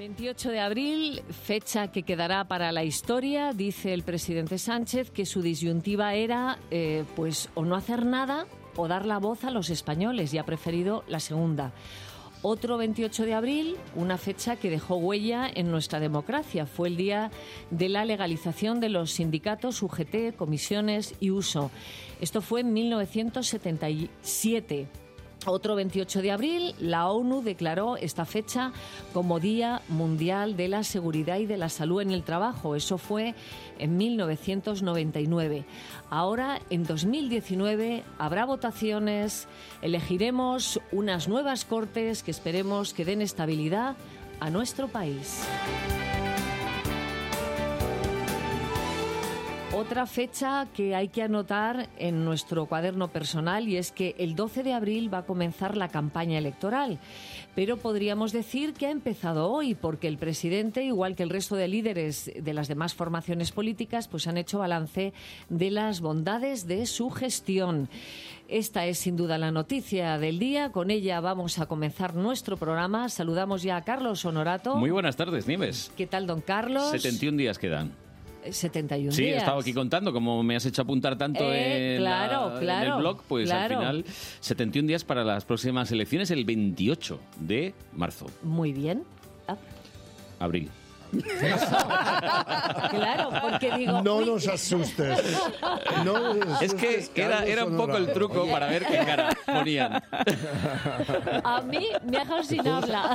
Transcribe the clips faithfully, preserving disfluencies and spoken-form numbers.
veintiocho de abril, fecha que quedará para la historia. Dice el presidente Sánchez que su disyuntiva era eh, pues o no hacer nada o dar la voz a los españoles, y ha preferido la segunda. Otro veintiocho de abril, una fecha que dejó huella en nuestra democracia. Fue el día de la legalización de los sindicatos U G T, comisiones y uso. Esto fue en mil novecientos setenta y siete. Otro veintiocho de abril, la ONU declaró esta fecha como Día Mundial de la Seguridad y de la Salud en el Trabajo. Eso fue en mil novecientos noventa y nueve. Ahora, en dos mil diecinueve, habrá votaciones, elegiremos unas nuevas cortes que esperemos que den estabilidad a nuestro país. Otra fecha que hay que anotar en nuestro cuaderno personal, y es que el doce de abril va a comenzar la campaña electoral. Pero podríamos decir que ha empezado hoy, porque el presidente, igual que el resto de líderes de las demás formaciones políticas, pues han hecho balance de las bondades de su gestión. Esta es sin duda la noticia del día. Con ella vamos a comenzar nuestro programa. Saludamos ya a Carlos Honorato. Muy buenas tardes, Nieves. ¿Qué tal, don Carlos? setenta y un días quedan. setenta y un sí, días. Sí, he estado aquí contando, como me has hecho apuntar tanto eh, en, claro, la, claro, en el blog, pues claro. al final setenta y un días para las próximas elecciones, el veintiocho de marzo. Muy bien. Ah. Abril. Claro, porque digo... No uy. nos asustes. No nos Es asustes, que era, era un poco el truco para ver qué cara ponían. A mí me ha dejado sin habla.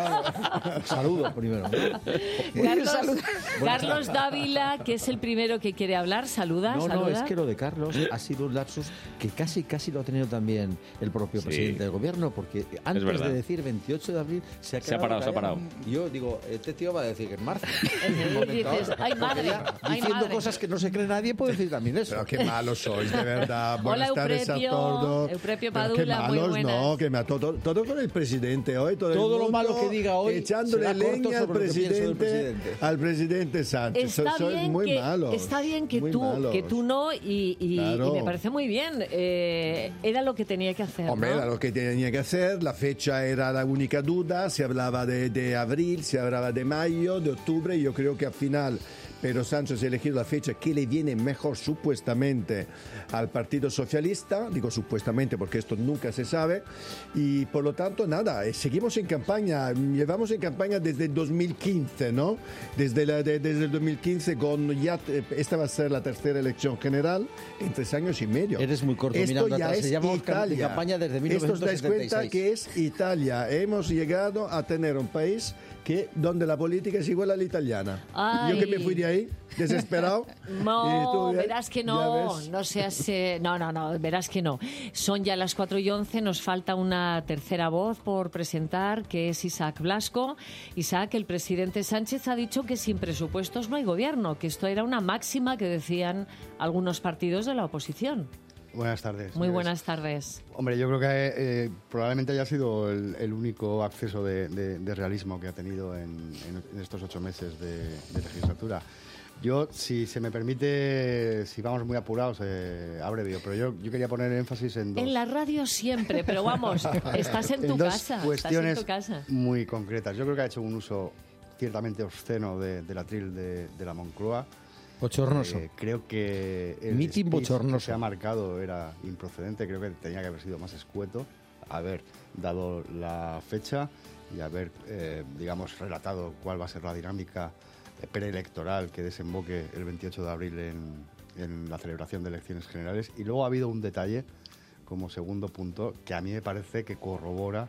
Saludos primero, ¿no? Carlos, Carlos Dávila, que es el primero que quiere hablar. Saluda, No, saluda. no, es que lo de Carlos ha sido un lapsus que casi, casi lo ha tenido tamén el propio Sí. presidente del gobierno, porque antes verdad. de decir veintiocho de abril se ha Se ha quedado parado, se ha callado. parado. Y yo digo, este tío va a decir que en marzo. Y dices, ay madre, ay Diciendo madre. cosas que no se cree nadie, puede decir también eso. Pero qué malos sois, de verdad. Hola, Buenas tardes a Euprepio, todos. Euprepio Pero qué Padula, muy malos, buenas. no, que me todo, todo con el presidente hoy. Todo, Todo el lo mundo malo que diga hoy echándole será corto leña al sobre lo que pienso del presidente, presidente. al presidente Sánchez. Está Sois bien, muy que, malos. está bien que muy tú malos. que tú no y, y, Claro. y me parece muy bien. Eh, era lo que tenía que hacer. Hombre, ¿no? era lo que tenía que hacer, la fecha era la única duda, se hablaba de, de abril, se hablaba de mayo, de octubre, y yo creo que al final Pedro Sánchez ha elegido la fecha que le viene mejor supuestamente al Partido Socialista, digo supuestamente porque esto nunca se sabe, y por lo tanto nada, eh, seguimos en campaña, llevamos en campaña desde el dos mil quince, ¿no? Desde, la, de, desde el dos mil quince, con ya, esta va a ser la tercera elección general en tres años y medio. Eres muy corto Esto mirando ya atrás. es Se llama Italia. campaña desde mil Esto os novecientos dais setenta y seis. cuenta que es Italia. Hemos llegado a tener un país que donde la política es igual a la italiana. Ay. Yo que me fui de ahí, desesperado. No, y tú ya- verás que ya no, ves. no seas, eh, no, no, no, verás que no. Son ya las cuatro y once, nos falta una tercera voz por presentar, que es Isaac Blasco. Isaac, el presidente Sánchez ha dicho que sin presupuestos no hay gobierno, que esto era una máxima que decían algunos partidos de la oposición. Buenas tardes. Muy buenas tardes. Hombre, yo creo que eh, probablemente haya sido el, el único acceso de, de, de realismo que ha tenido en, en, en estos ocho meses de, de legislatura. Yo, si se me permite, si vamos muy apurados, eh, abrevio, pero yo, yo quería poner énfasis en dos. En la radio siempre, pero vamos, estás en tu en dos casa. cuestiones Estás en tu casa. muy concretas. Yo creo que ha hecho un uso ciertamente obsceno de, del atril de, de la Moncloa. Bochornoso. Eh, creo que el Mitin speech bochornoso. que se ha marcado era improcedente. Creo que tenía que haber sido más escueto, haber dado la fecha y haber, eh, digamos, relatado cuál va a ser la dinámica preelectoral que desemboque el veintiocho de abril en, en la celebración de elecciones generales. Y luego ha habido un detalle como segundo punto que a mí me parece que corrobora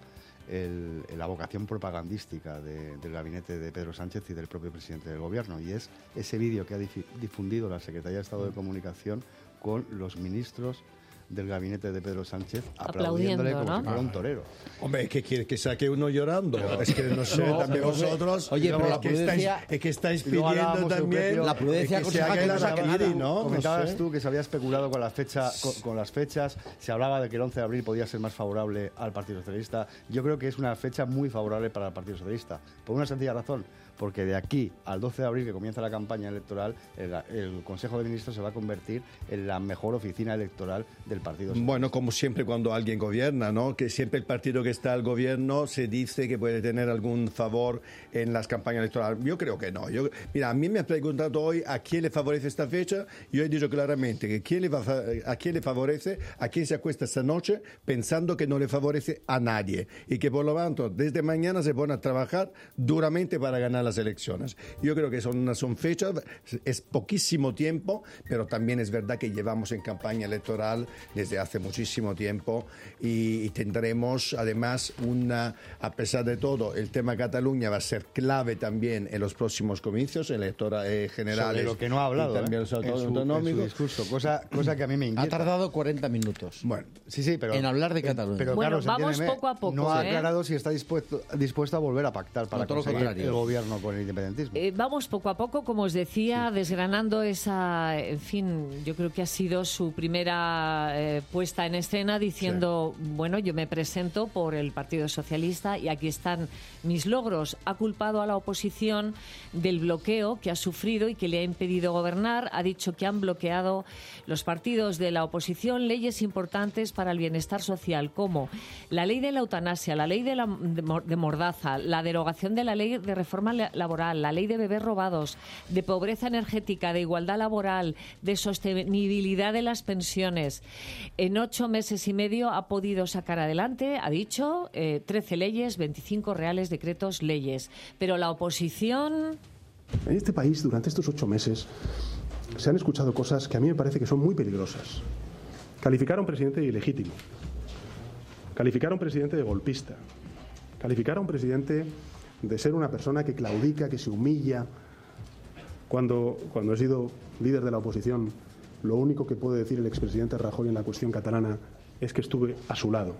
El, la vocación propagandística de, del gabinete de Pedro Sánchez y del propio presidente del gobierno, y es ese vídeo que ha dif- difundido la Secretaría de Estado de Comunicación con los ministros del gabinete de Pedro Sánchez aplaudiéndole Aplaudiendo, como ¿no? si fuera un torero. Hombre, ¿qué quiere que saque uno llorando? Es que no sé, No, también pero, vosotros. oye, pero es la que estáis, prudencia- es que estáis Y luego pidiendo hablábamos, también Euprepio, la prudencia que se aconseja haga que el no se haga Aracniri, nada. ¿no? No Comentabas sé. tú que se había especulado con las fechas, con, con las fechas, se hablaba de que el once de abril podía ser más favorable al Partido Socialista. Yo creo que es una fecha muy favorable para el Partido Socialista, por una sencilla razón, porque de aquí al doce de abril, que comienza la campaña electoral, el, el Consejo de Ministros se va a convertir en la mejor oficina electoral del partido. Bueno, como siempre cuando alguien gobierna, ¿no? Que siempre el partido que está al gobierno se dice que puede tener algún favor en las campañas electorales. Yo creo que no. Yo, mira, a mí me has preguntado hoy a quién le favorece esta fecha. Yo he dicho claramente que quién le va, a quién le favorece, a quién se acuesta esta noche pensando que no le favorece a nadie y que por lo tanto desde mañana se pone a trabajar duramente para ganar las elecciones. Yo creo que son, son fechas, es poquísimo tiempo, pero también es verdad que llevamos en campaña electoral desde hace muchísimo tiempo y, y tendremos además una, a pesar de todo, el tema Cataluña va a ser clave también en los próximos comicios electorales eh, generales. Sobre lo que no ha hablado, y también ¿eh? los en, su, en su discurso, cosa, cosa que a mí me inquieta. Ha tardado cuarenta minutos. Bueno, sí, sí, pero en hablar de Cataluña. Pero bueno, claro, vamos poco a poco. No ha ¿eh? aclarado si está dispuesto, dispuesto a volver a pactar para No, todo lo conseguir contrario. el gobierno con el independentismo. Eh, vamos poco a poco, como os decía, sí. desgranando esa, en fin, yo creo que ha sido su primera eh, puesta en escena diciendo, sí. bueno, yo me presento por el Partido Socialista y aquí están mis logros. Ha culpado a la oposición del bloqueo que ha sufrido y que le ha impedido gobernar. Ha dicho que han bloqueado los partidos de la oposición leyes importantes para el bienestar social, como la ley de la eutanasia, la ley de, la, de Mordaza, la derogación de la ley de reforma laboral, la ley de bebés robados, de pobreza energética, de igualdad laboral, de sostenibilidad de las pensiones. En ocho meses y medio ha podido sacar adelante, ha dicho, eh, trece leyes, veinticinco reales decretos leyes. Pero la oposición... En este país, durante estos ocho meses, se han escuchado cosas que a mí me parece que son muy peligrosas. Calificar a un presidente de ilegítimo. Calificar a un presidente de golpista. Calificar a un presidente de ser una persona que claudica, que se humilla. Cuando, cuando he sido líder de la oposición, lo único que puede decir el expresidente Rajoy en la cuestión catalana es que estuve a su lado.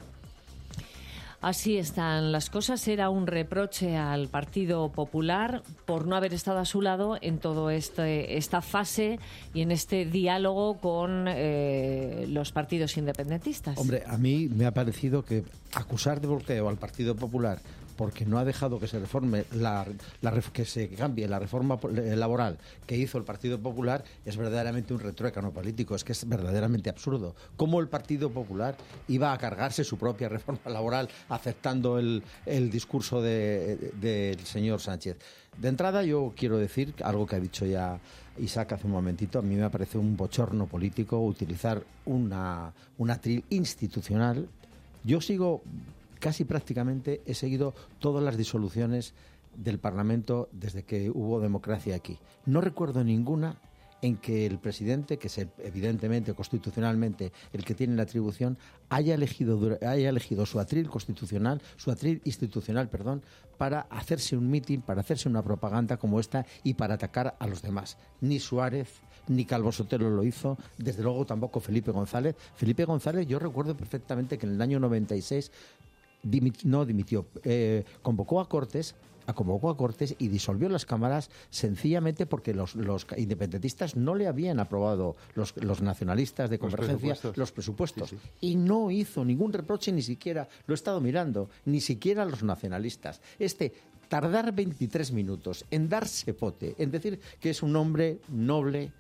Así están las cosas. Era un reproche al Partido Popular por no haber estado a su lado en toda este, esta fase y en este diálogo con eh, los partidos independentistas. Hombre, a mí me ha parecido que acusar de bloqueo al Partido Popular porque no ha dejado que se reforme la, la que se cambie la reforma laboral que hizo el Partido Popular es verdaderamente un retruécano político, es que es verdaderamente absurdo. ¿Cómo el Partido Popular iba a cargarse su propia reforma laboral aceptando el, el discurso del de, de señor Sánchez? De entrada yo quiero decir algo que ha dicho ya Isaac hace un momentito. A mí me parece un bochorno político utilizar una, un atril institucional. Yo sigo... Casi prácticamente he seguido todas las disoluciones del Parlamento desde que hubo democracia aquí. No recuerdo ninguna en que el presidente, que es el, evidentemente constitucionalmente el que tiene la atribución, haya elegido, haya elegido su atril constitucional, su atril institucional, perdón, para hacerse un mitin, para hacerse una propaganda como esta y para atacar a los demás. Ni Suárez, ni Calvo Sotelo lo hizo, desde luego tampoco Felipe González. Felipe González, yo recuerdo perfectamente que en el año noventa y seis Dimit, no dimitió, eh, convocó a Cortes, a convocó a Cortes y disolvió las cámaras sencillamente porque los, los independentistas no le habían aprobado, los, los nacionalistas de Convergencia, los presupuestos, los presupuestos. Sí, sí. Y no hizo ningún reproche, ni siquiera, lo he estado mirando, ni siquiera a los nacionalistas. Este tardar veintitrés minutos en darse pote, en decir que es un hombre noble,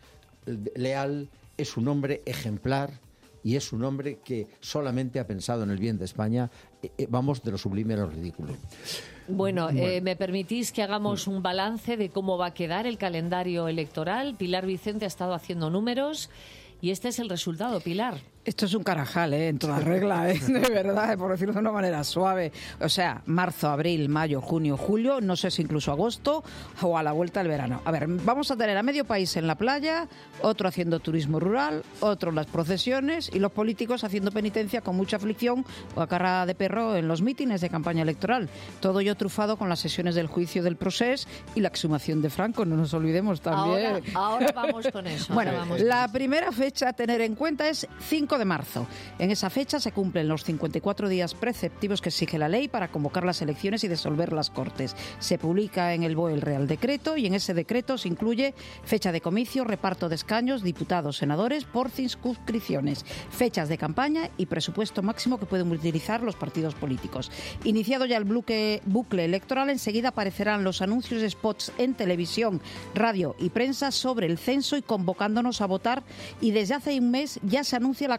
leal, es un hombre ejemplar, y es un hombre que solamente ha pensado en el bien de España, eh, vamos de lo sublime a lo ridículo. Bueno, eh, ¿me permitís que hagamos un balance de cómo va a quedar el calendario electoral? Pilar Vicente ha estado haciendo números y este es el resultado, Pilar. Esto es un carajal, ¿eh? En toda regla, ¿eh? De verdad, por decirlo de una manera suave. O sea, marzo, abril, mayo, junio, julio, no sé si incluso agosto o a la vuelta del verano. A ver, vamos a tener a medio país en la playa, otro haciendo turismo rural, otro las procesiones y los políticos haciendo penitencia con mucha aflicción o a cara de perro en los mítines de campaña electoral. Todo ello trufado con las sesiones del juicio del Procés y la exhumación de Franco, no nos olvidemos también. Ahora, ahora vamos con eso. Bueno, vamos la primera fecha a tener en cuenta es cinco de marzo. En esa fecha se cumplen los cincuenta y cuatro días preceptivos que exige la ley para convocar las elecciones y disolver las Cortes. Se publica en el B O E el Real Decreto y en ese decreto se incluye fecha de comicio, reparto de escaños, diputados, senadores por circunscripciones, fechas de campaña y presupuesto máximo que pueden utilizar los partidos políticos. Iniciado ya el bucle, bucle electoral, enseguida aparecerán los anuncios de spots en televisión, radio y prensa sobre el censo y convocándonos a votar, y desde hace un mes ya se anuncia la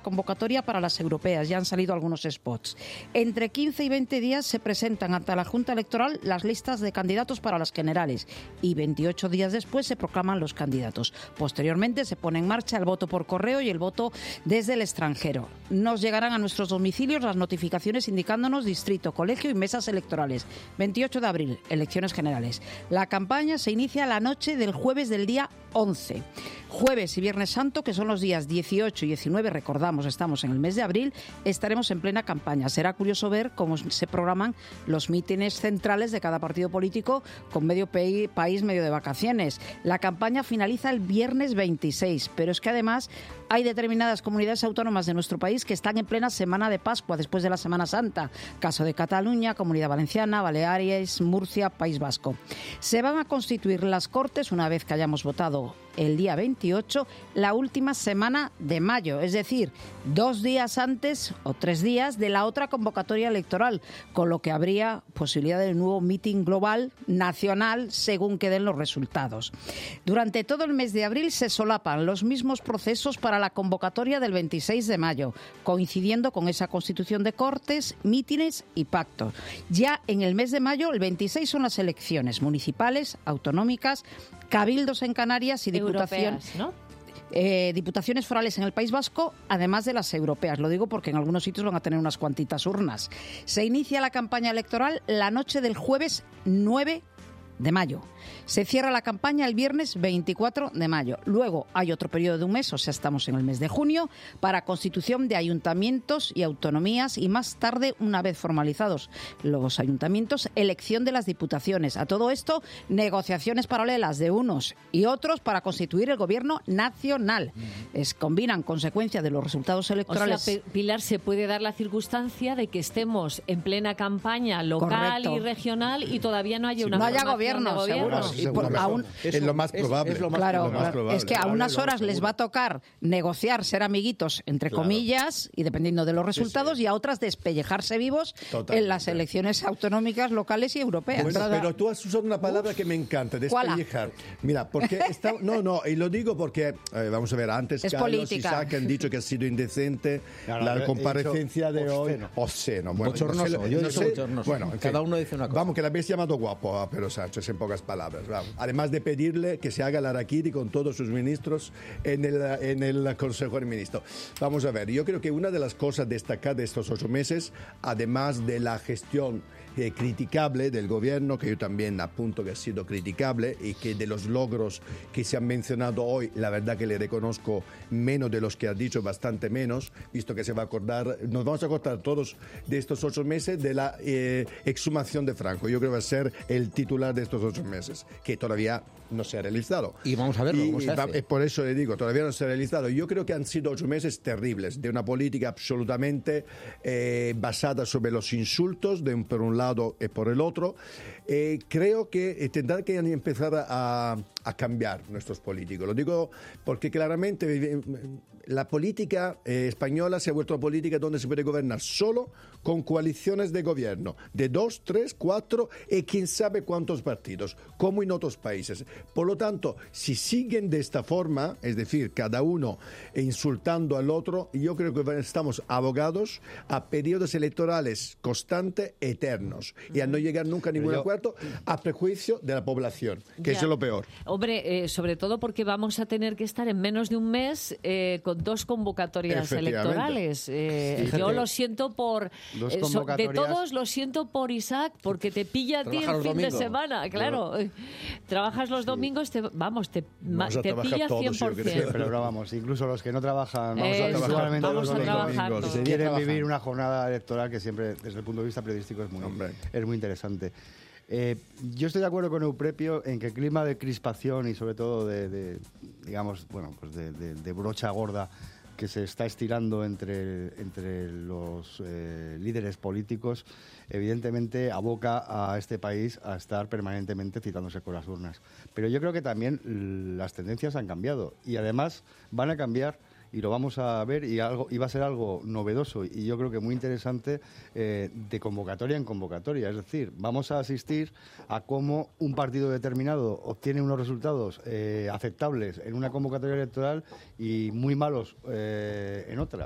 convocatoria para las europeas. Ya han salido algunos spots. Entre quince y veinte días se presentan ante la Junta Electoral las listas de candidatos para las generales y veintiocho días después se proclaman los candidatos. Posteriormente se pone en marcha el voto por correo y el voto desde el extranjero. Nos llegarán a nuestros domicilios las notificaciones indicándonos distrito, colegio y mesas electorales. veintiocho de abril, elecciones generales. La campaña se inicia la noche del jueves del día once. Jueves y Viernes Santo, que son los días dieciocho y diecinueve, recordamos, estamos en el mes de abril, estaremos en plena campaña. Será curioso ver cómo se programan los mítines centrales de cada partido político con medio país medio de vacaciones. La campaña finaliza el viernes veintiséis, pero es que además hay determinadas comunidades autónomas de nuestro país que están en plena semana de Pascua, después de la Semana Santa. Caso de Cataluña, Comunidad Valenciana, Baleares, Murcia, País Vasco. Se van a constituir las Cortes una vez que hayamos votado el día veintiocho, la última semana de mayo, es decir, dos días antes o tres días de la otra convocatoria electoral, con lo que habría posibilidad de nuevo mitin global nacional según queden los resultados. Durante todo el mes de abril se solapan los mismos procesos para la convocatoria del veintiséis de mayo, coincidiendo con esa constitución de Cortes, mítines y pactos. Ya en el mes de mayo, el veintiséis, son las elecciones municipales, autonómicas, cabildos en Canarias y diputaciones, ¿no? Eh, diputaciones forales en el País Vasco, además de las europeas. Lo digo porque en algunos sitios van a tener unas cuantitas urnas. Se inicia la campaña electoral la noche del jueves nueve de mayo. Se cierra la campaña el viernes veinticuatro de mayo. Luego hay otro periodo de un mes, o sea, estamos en el mes de junio, para constitución de ayuntamientos y autonomías y más tarde, una vez formalizados los ayuntamientos, elección de las diputaciones. A todo esto, negociaciones paralelas de unos y otros para constituir el gobierno nacional. Es, combinan consecuencia de los resultados electorales. O sea, Pilar, se puede dar la circunstancia de que estemos en plena campaña local Correcto. y regional y todavía no haya Sí, una no haya formación gobierno, de gobierno. seguro. Y por- aún- es lo más probable. Es, es lo más Claro, lo más probable. es que a Claro, unas lo horas les seguro. va a tocar negociar, ser amiguitos, entre Claro. comillas, y dependiendo de los resultados, y a otras despellejarse vivos Totalmente. en las elecciones autonómicas, locales y europeas. Bueno, Entrada- pero tú has usado una palabra que me encanta, ¿Cuál? despellejar. Mira, porque está, no, no, y lo digo porque, eh, vamos a ver, antes Es Carlos política. y Isaac han dicho que ha sido indecente No, no, la he dicho comparecencia de hoy. obsceno. Obsceno. Bueno, Bochornoso, no sé- yo he no dicho sé- bochornoso. Bueno, en Cada fin. uno dice una cosa. Vamos, que la habéis llamado guapo a Pedro Sánchez, en pocas palabras. Vamos. Además de pedirle que se haga el harakiri con todos sus ministros en el, en el Consejo de Ministros. Vamos a ver, yo creo que una de las cosas destacadas de estos ocho meses, además de la gestión eh, criticable del gobierno, que yo también apunto que ha sido criticable, y que de los logros que se han mencionado hoy, la verdad que le reconozco menos de los que ha dicho, bastante menos, visto que se va a acordar, nos vamos a acordar todos de estos ocho meses de la eh, exhumación de Franco. Yo creo que va a ser el titular de estos ocho meses, que todavía no se ha realizado. Y vamos a verlo, Y- cómo se y va- hace. eh, por eso le digo, todavía no se ha realizado. Yo creo que han sido ocho meses terribles, de una política absolutamente eh, basada sobre los insultos, de un, por un lado y por el otro. Eh, creo que eh, tendrá que empezar a, a cambiar nuestros políticos. Lo digo porque claramente eh, la política eh, española se ha vuelto una política donde se puede gobernar solo con coaliciones de gobierno, de dos, tres, cuatro y quién sabe cuántos partidos, como en otros países. Por lo tanto, si siguen de esta forma, es decir, cada uno insultando al otro, yo creo que estamos abogados a periodos electorales constantes, eternos, y a no llegar nunca a ningún yo- acuerdo, a prejuicio de la población, que Ya. eso es lo peor. Hombre, eh, sobre todo porque vamos a tener que estar en menos de un mes eh, con dos convocatorias Efectivamente. electorales. Eh, Fíjate. yo lo siento por... Dos eh, so- de convocatorias. todos lo siento por Isaac, porque te pilla a ti Trabaja el los fin domingos. de semana, claro. Trabajas los domingos, te, vamos, te, ma- Vamos a te trabajar pilla todos, yo cien por creo. cien. Sí, pero, pero vamos, incluso los que no trabajan, vamos Eso, a trabajar vamos los a domingos, trabajar domingos. todos. si quieren trabajan. vivir una jornada electoral que siempre, desde el punto de vista periodístico, es muy, Hombre. es muy interesante. Eh, yo estoy de acuerdo con Euprepio en que el clima de crispación y sobre todo de, de, digamos, bueno, pues de, de- de brocha gorda que se está estirando entre, entre los eh, líderes políticos, evidentemente aboca a este país a estar permanentemente citándose con las urnas. Pero yo creo que también l- las tendencias han cambiado y además van a cambiar y lo vamos a ver y, algo, y va a ser algo novedoso y yo creo que muy interesante eh, de convocatoria en convocatoria. Es decir, vamos a asistir a cómo un partido determinado obtiene unos resultados eh, aceptables en una convocatoria electoral y muy malos eh, en otra.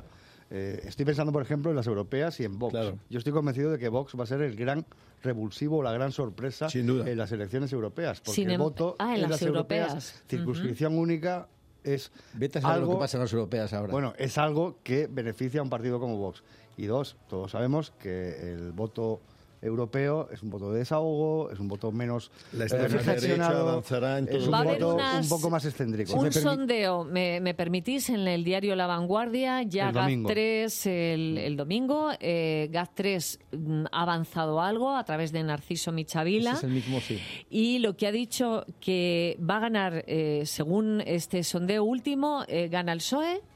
Eh, estoy pensando, por ejemplo, en las europeas y en Vox. Claro. Yo estoy convencido de que Vox va a ser el gran revulsivo, la gran sorpresa Sin duda. en las elecciones europeas. Porque Sin el em- voto ah, en en las las europeas, europeas. circunscripción única, es Vete a saber algo, lo que pasa en las europeas ahora. bueno, es algo que beneficia a un partido como Vox. Y dos, todos sabemos que el voto europeo es un voto de desahogo, es un voto menos La eh, extrema derecha reflexionado, avanzará en es todo un Va a el haber voto unas- un poco más excéntrico. Un Me permi- sondeo, me, me permitís, en el diario La Vanguardia, ya El GAZ domingo. tres el, el domingo, eh, GAZ tres mm, ha avanzado algo a través de Narciso Michavila. Ese es el mismo, sí. Y lo que ha dicho que va a ganar, eh, según este sondeo último, eh, gana el P S O E.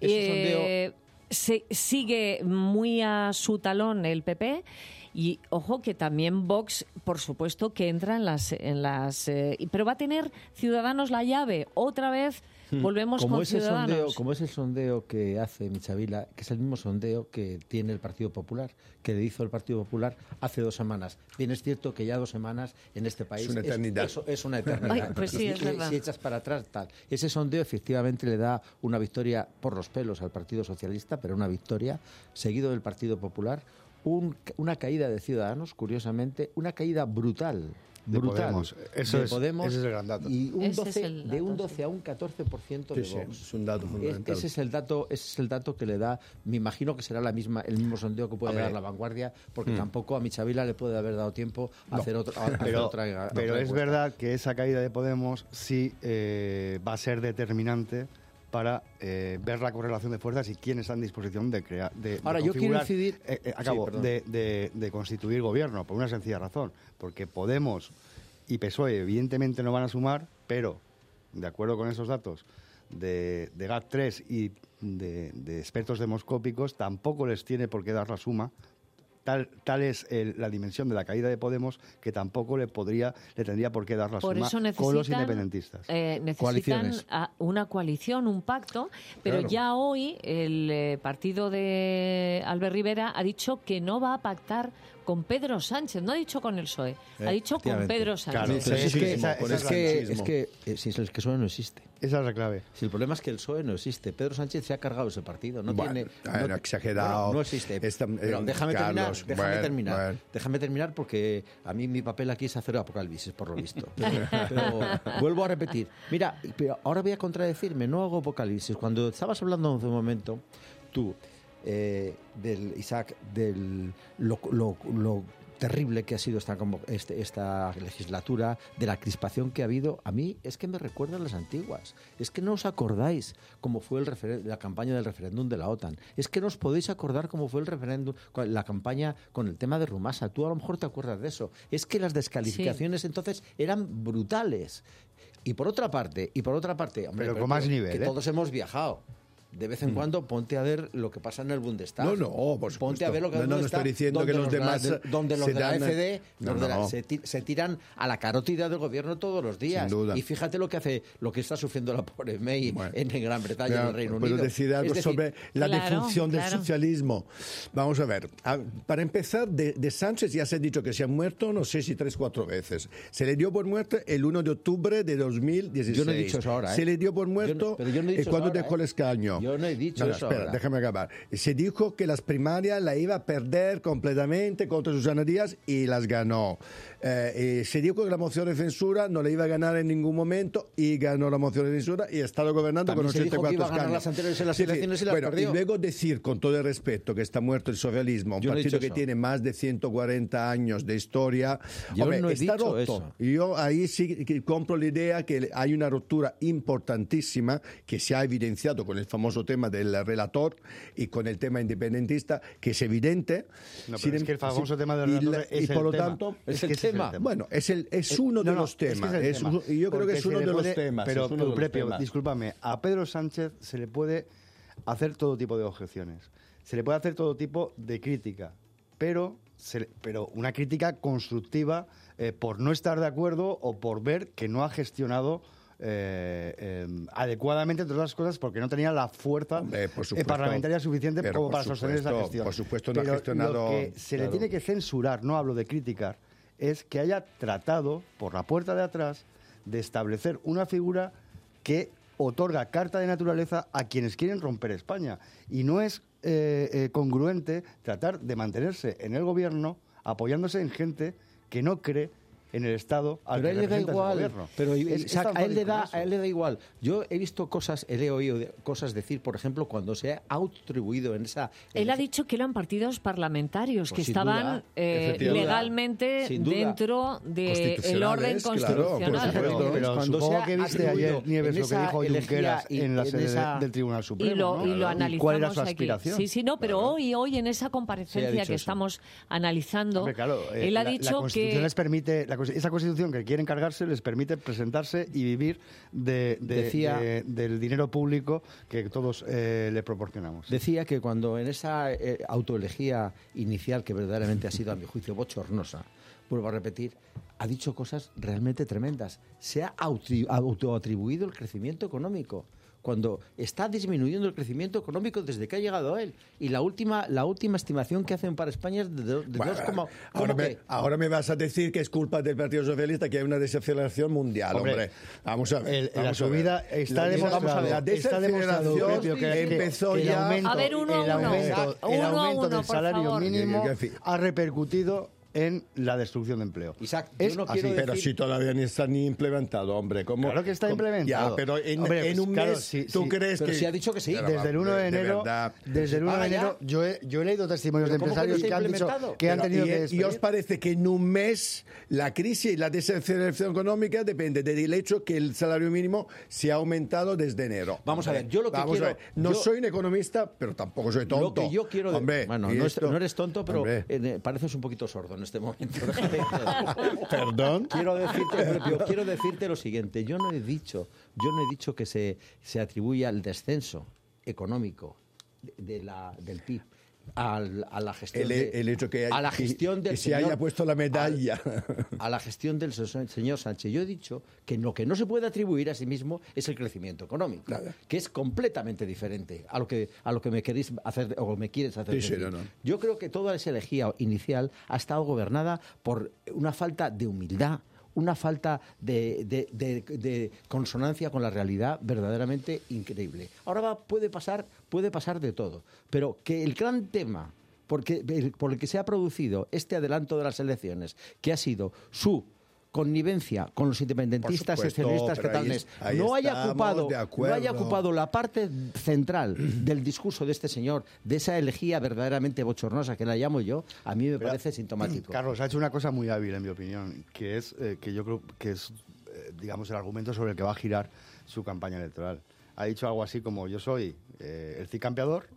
Ese Eh, se- sigue muy a su talón el P P. Y ojo que también Vox, por supuesto, que entra en las... En las eh, y- pero va a tener Ciudadanos la llave. Otra vez volvemos Como con es, el sondeo, Ciudadanos. como es el sondeo que hace Michavila, que es el mismo sondeo que tiene el Partido Popular, que le hizo el Partido Popular hace dos semanas. Bien, es cierto que ya dos semanas en este país Es una eternidad. eso es una eternidad. Ay, pues sí, Y- es y- verdad. Si echas para atrás, tal. Ese sondeo efectivamente le da una victoria por los pelos al Partido Socialista, pero una victoria, seguido del Partido Popular, un- una caída de Ciudadanos, curiosamente, una caída brutal. De brutal Podemos. Eso de es- Podemos, ese es el gran dato. Y un Ese es doce, el de un dato, doce a un catorce por ciento Sí, de sí, Vox. es un dato Es- fundamental. ese es el dato, ese es el dato que le da, me imagino que será la misma, el mismo sondeo que puede Hombre. dar La Vanguardia, porque Mm. tampoco a Michavila le puede haber dado tiempo a hacer otra, a hacer Pero, otra, otra pero es encuesta. verdad que esa caída de Podemos sí eh, va a ser determinante para eh, ver la correlación de fuerzas y quién está en disposición de crear. De, de Ahora, yo quiero configurar- incidir- eh, eh, acabo, Sí, perdón. de, de- de constituir gobierno, por una sencilla razón. Porque Podemos y P S O E, evidentemente, no van a sumar, pero, de acuerdo con esos datos de, de GAT tres y de, de expertos demoscópicos, tampoco les tiene por qué dar la suma. Tal, tal es el- la dimensión de la caída de Podemos que tampoco le podría le tendría por qué dar la Por suma eso necesitan, con los independentistas. eh, necesitan Coaliciones. a- una coalición, un pacto, pero Claro. ya hoy el eh, partido de Albert Rivera ha dicho que no va a pactar con Pedro Sánchez, no ha dicho con el P S O E, ha dicho con efectivamente. Pedro Sánchez. Claro, Pero sí, es sí, que, esa- con esa es es que, la- es que eh, si es el que P S O E no existe. Esa es la clave. Si el problema es que el P S O E no existe. Pedro Sánchez se ha cargado ese partido. No Bueno, tiene. bueno, no, exagerado. bueno, no existe. Esta- Pero eh, déjame Carlos, terminar. Déjame bueno, terminar. bueno. Déjame terminar porque a mí mi papel aquí es hacer apocalipsis, por lo visto. Pero, pero vuelvo a repetir. Mira, pero ahora voy a contradecirme. No hago apocalipsis. Cuando estabas hablando hace un momento, tú, eh, del Isaac, del lo, lo, lo terrible que ha sido esta, convo- este- esta legislatura, de la crispación que ha habido, a mí es que me recuerdan las antiguas. Es que no os acordáis cómo fue el referen- la campaña del referéndum de la OTAN. Es que no os podéis acordar cómo fue el referéndum, con la campaña con el tema de Rumasa. Tú a lo mejor te acuerdas de eso. Es que las descalificaciones entonces eran brutales. Y por otra parte, y por otra parte, hombre, Pero con más nivel, que ¿eh? todos hemos viajado. De vez en cuando ponte a ver lo que pasa en el Bundestag. No, no, por supuesto. Ponte a ver lo que No, en el no, no Bundestag, estoy diciendo donde que los de la- demás de- donde los se de la dan- F D No, los de la- no. se, ti- se tiran a la carótida del gobierno todos los días. Sin duda. Y fíjate lo que hace, lo que está sufriendo la pobre May Bueno. en Gran Bretaña y en Ya, el Reino ¿puedo Unido. decir algo Es decir, sobre la claro, defunción del claro. socialismo? Vamos a ver. A- para empezar, de, de Sánchez ya se ha dicho que se ha muerto, no sé si tres, cuatro veces. Se le dio por muerto el uno de octubre de dos mil dieciséis. Yo no he dicho eso ahora, ¿eh? Se le dio por muerto Yo no- pero yo no he eh, dicho cuando eso ahora, dejó ¿eh? el escaño. Yo no he dicho No, no, eso espera, ahora. déjame acabar. Se dijo que las primarias la iba a perder completamente contra Susana Díaz y las ganó. Eh, eh, se dijo que la moción de censura no la iba a ganar en ningún momento y ganó la moción de censura y ha estado gobernando También con se dijo ochenta y que cuatro iba a ganar escaños. las anteriores en las Sí, sí. elecciones y las Bueno, perdió. y luego decir, con todo el respeto, que está muerto el socialismo, un Yo no he partido dicho que eso. tiene más de ciento cuarenta años de historia, Yo hombre, no he está dicho roto. eso. Y yo ahí sí que compro la idea que hay una ruptura importantísima que se ha evidenciado con el famoso tema del relator y con el tema independentista, que es evidente. No, pero Sin es em- que el famoso sí, tema del y relator la- es y por el lo tema. tanto, Es que el ese tema. bueno, es, el, es Eh, uno de no, no, los es que temas. es el Es tema. un- y yo creo que Porque es se uno le de puede- los temas. Pero, es uno de los Prepio, temas. discúlpame, a Pedro Sánchez se le puede hacer todo tipo de objeciones. Se le puede hacer todo tipo de crítica. Pero, se le- pero una crítica constructiva eh, por no estar de acuerdo o por ver que no ha gestionado eh, eh, adecuadamente, entre otras cosas, porque no tenía la fuerza Hombre, por eh, supuesto. parlamentaria suficiente Pero como por para sostener esa supuesto, gestión. por supuesto no ha Pero gestionado, lo que se le claro. tiene que censurar, no hablo de criticar, es que haya tratado, por la puerta de atrás, de establecer una figura que otorga carta de naturaleza a quienes quieren romper España. Y no es eh, eh, congruente tratar de mantenerse en el gobierno apoyándose en gente que no cree en el Estado al pero que a él le da representa ese igual, gobierno. pero Es- es, es Isaac, tan a él le fácil da con eso. a él le da igual. Yo he visto cosas, he oído de- cosas decir, por ejemplo, cuando se ha autoatribuido en esa en Él ha esa- dicho que eran partidos parlamentarios, Pues que sin estaban duda, eh, efectivamente. legalmente Sin duda. dentro del Constitucionales, orden claro, constitucional. por supuesto. Pero Cuando supongo se ha que viste atribuido ayer, Nieves, en lo que esa dijo elegía Junqueras y en la en sede esa- del Tribunal Supremo. Y lo, ¿no? y lo analizamos ¿Cuál era su aquí. aspiración? Sí, sí, no, pero hoy, hoy en esa Sí, ha comparecencia dicho que eso. estamos analizando, Hombre, claro, eh, él ha la, dicho la Constitución que... les permite, la, cons- esa Constitución que quieren cargarse les permite presentarse y vivir de, de- Decía- de- del dinero público que todos eh, le proporcionamos. Decía que cuando en esa eh, autoelegía inicial, que verdaderamente ha sido, a mi juicio, bochornosa, vuelvo a repetir, ha dicho cosas realmente tremendas. Se ha autri- autoatribuido el crecimiento económico, cuando está disminuyendo el crecimiento económico desde que ha llegado él. Y la última, la última estimación que hacen para España es de, do- de Bueno, dos coma- ahora, ¿cómo me, que? ahora me vas a decir que es culpa del Partido Socialista que hay una desaceleración mundial, hombre. Hombre, Vamos a ver. el- la vamos a subida ver. está La- demostrado, vamos a ver, La está demostrado, desaceleración Pepio, que- empezó que el ya... aumento, A ver, uno a el uno. aumento, el Uno a aumento uno, del por salario favor. mínimo Que- que- que- ha repercutido en la destrucción de empleo. Isaac, yo es no así. quiero Pero decir- si todavía ni está ni implementado, hombre. ¿cómo, Claro que está cómo- implementado. Ya, pero en, Hombre, en pues un claro, mes, sí, ¿tú sí. crees Pero que...? sí ha dicho que sí. Pero, Desde el uno de enero, verdad. desde el uno de paga ya. enero yo he, yo he leído testimonios de ¿Pero cómo que no empresarios se ha que han dicho implementado? que han Pero, tenido y, que ¿Y despedir. os parece que en un mes la crisis y la desaceleración económica depende del hecho que el salario mínimo se ha aumentado desde enero? Vamos a Hombre, ver, yo lo que vamos a quiero- ver, No yo- soy un economista, pero tampoco soy tonto. Lo que yo quiero de- Hombre, bueno, y no, esto- es- no eres tonto, pero Hombre, eh, pareces un poquito sordo en este momento. Déjame- Perdón. Quiero decirte, yo quiero decirte lo siguiente. Yo no he dicho, yo no he dicho que se, se atribuya el descenso económico de, de la, del P I B al- a la gestión El, de- el hecho que, a la gestión que del se señor- haya puesto la medalla. a la gestión del se- señor Sánchez. Yo he dicho que lo que no se puede atribuir a sí mismo es el crecimiento económico, Nada. que es completamente diferente a lo que a lo que me queréis hacer o me quieres hacer. Sí, sí, decir. no, no. Yo creo que toda esa elegía inicial ha estado gobernada por una falta de humildad, una falta de, de- de- de consonancia con la realidad verdaderamente increíble. Ahora va, puede pasar, puede pasar de todo, pero que el gran tema porque, el- por el que se ha producido este adelanto de las elecciones, que ha sido su connivencia con los independentistas, Por supuesto, extremistas, pero ahí catalanes, es- ahí no haya estamos ocupado, de no acuerdo. haya ocupado la parte central del discurso de este señor, de esa elegía verdaderamente bochornosa que la llamo yo, a mí me Pero, parece sintomático. Carlos ha hecho una cosa muy hábil, en mi opinión, que es eh, que yo creo que es, eh, digamos, el argumento sobre el que va a girar su campaña electoral. Ha dicho algo así como: yo soy eh, el cicampeador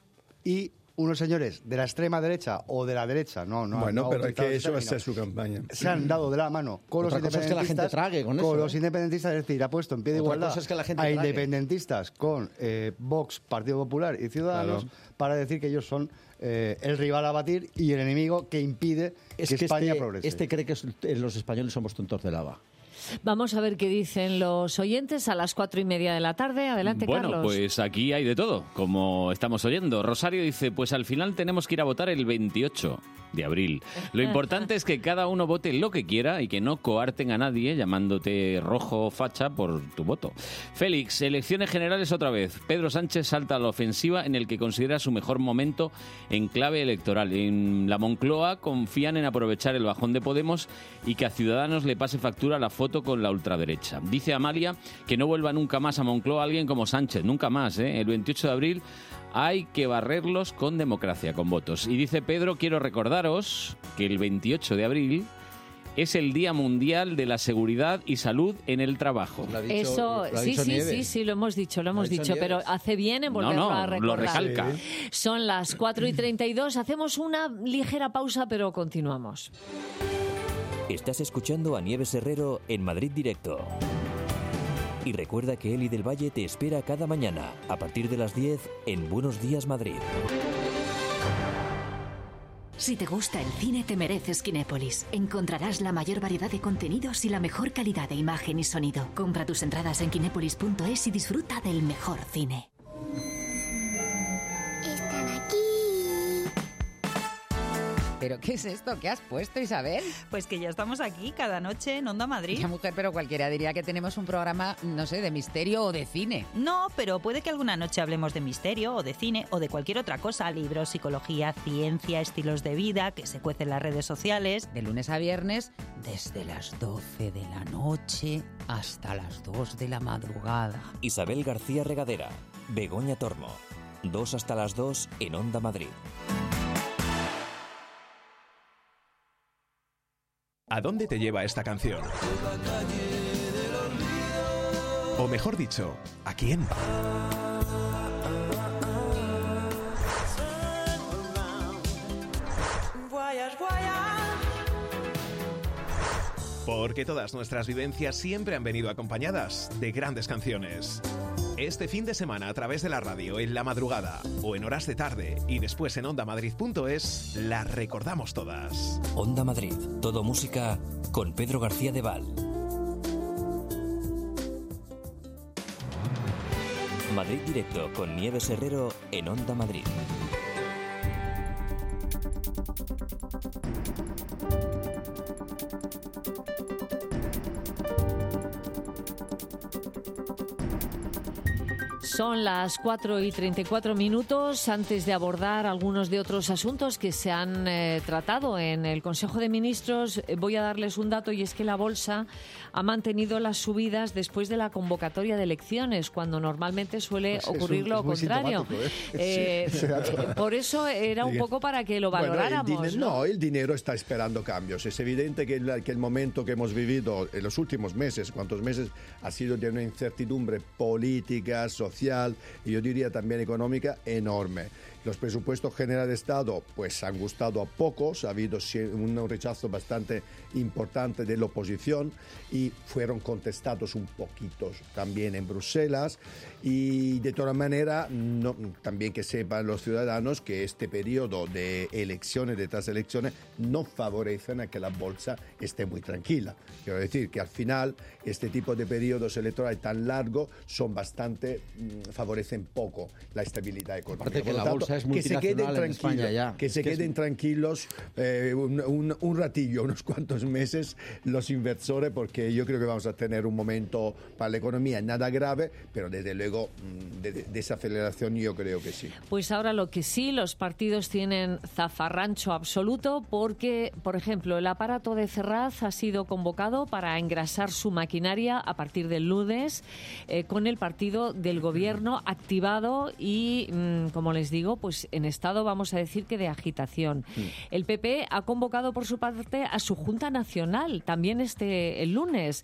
y unos señores de la extrema derecha o de la derecha, no, no. Bueno, no ha pero es utilizado que ese eso va a ser término. su campaña. Se han dado de la mano con Otra los cosa es que la independentistas. gente trague con eso, los ¿eh? independentistas, es decir, ha puesto en pie de Otra igualdad cosa es que la gente a trague. independentistas con eh, Vox, Partido Popular y Ciudadanos Claro. para decir que ellos son eh, el rival a batir y el enemigo que impide Es que, que España este, progrese. este cree que es- eh, los españoles somos tontos de lava. Vamos a ver qué dicen los oyentes a las cuatro y media de la tarde. Adelante, Bueno, Carlos. pues aquí hay de todo, como estamos oyendo. Rosario dice, pues al final tenemos que ir a votar el veintiocho de abril. Lo importante es que cada uno vote lo que quiera y que no coarten a nadie llamándote rojo o facha por tu voto. Félix, elecciones generales otra vez. Pedro Sánchez salta a la ofensiva en el que considera su mejor momento en clave electoral. En la Moncloa confían en aprovechar el bajón de Podemos y que a Ciudadanos le pase factura la foto con la ultraderecha. Dice Amalia que no vuelva nunca más a Moncloa alguien como Sánchez, nunca más, ¿eh? El veintiocho de abril hay que barrerlos con democracia, con votos. Y dice Pedro, quiero recordaros que el veintiocho de abril es el Día Mundial de la Seguridad y Salud en el Trabajo. Lo ha dicho- Eso, lo ha sí, dicho sí, Nieves. sí, sí, lo hemos dicho, lo hemos ha dicho dicho, pero Nieves. hace bien en No, volverlo no, a lo recordar. recalca. Son las cuatro y treinta y dos, hacemos una ligera pausa, pero continuamos. Estás escuchando a Nieves Herrero en Madrid Directo. Y recuerda que Eli del Valle te espera cada mañana, a partir de las diez, en Buenos Días Madrid. Si te gusta el cine, te mereces Kinépolis. Encontrarás la mayor variedad de contenidos y la mejor calidad de imagen y sonido. Compra tus entradas en kinépolis punto es y disfruta del mejor cine. Están aquí. ¿Pero qué es esto? ¿Qué has puesto, Isabel? Pues que ya estamos aquí cada noche en Onda Madrid. Ya, mujer, pero cualquiera diría que tenemos un programa, no sé, de misterio o de cine. No, pero puede que alguna noche hablemos de misterio o de cine o de cualquier otra cosa. Libros, psicología, ciencia, estilos de vida, que se cuecen en las redes sociales. De lunes a viernes, desde las doce de la noche hasta las dos de la madrugada. Isabel García Regadera, Begoña Tormo. Dos hasta las dos en Onda Madrid. ¿A dónde te lleva esta canción? O mejor dicho, ¿a quién? Porque todas nuestras vivencias siempre han venido acompañadas de grandes canciones. Este fin de semana a través de la radio, en la madrugada o en horas de tarde y después en ondamadrid punto es, las recordamos todas. Onda Madrid, todo música con Pedro García de Val. Madrid Directo con Nieves Herrero en Onda Madrid. Son las cuatro y treinta y cuatro minutos. Antes de abordar algunos de otros asuntos que se han eh, tratado en el Consejo de Ministros, eh, voy a darles un dato, y es que la Bolsa ha mantenido las subidas después de la convocatoria de elecciones, cuando normalmente suele Pues ocurrir es un- lo es muy contrario. sintomático, ¿eh? Eh, Sí, ese dato. por eso era un poco para que lo Bueno, el valoráramos. dine- no, el dinero está esperando cambios. Es evidente que el, que el momento que hemos vivido en los últimos meses, cuántos meses, ha sido de una incertidumbre política, social y yo diría también económica enorme. Los presupuestos generales de Estado pues han gustado a pocos, ha habido sie- un rechazo bastante importante de la oposición y fueron contestados un poquito también en Bruselas, y de todas maneras no, también que sepan los ciudadanos que este periodo de elecciones, de tras elecciones, no favorecen a que la bolsa esté muy tranquila. Quiero decir que al final este tipo de periodos electorales tan largos son bastante, mm, favorecen poco la estabilidad económica. Aparte que Por lo la tanto, bolsa es que se queden multinacional en España tranquilos, ya. que se Es que es- queden tranquilos eh, un, un- un ratillo, unos cuantos meses los inversores, porque yo creo que vamos a tener un momento para la economía nada grave, pero desde luego mm, de, de desaceleración yo creo que sí. Pues ahora lo que sí, los partidos tienen zafarrancho absoluto porque, por ejemplo, el aparato de Ferraz ha sido convocado para engrasar su maquinaria a partir del lunes eh, con el partido del gobierno activado y, mm, como les digo, pues en estado, vamos a decir, que de agitación. El P P ha convocado por su parte a su Junta Nacional también este el lunes.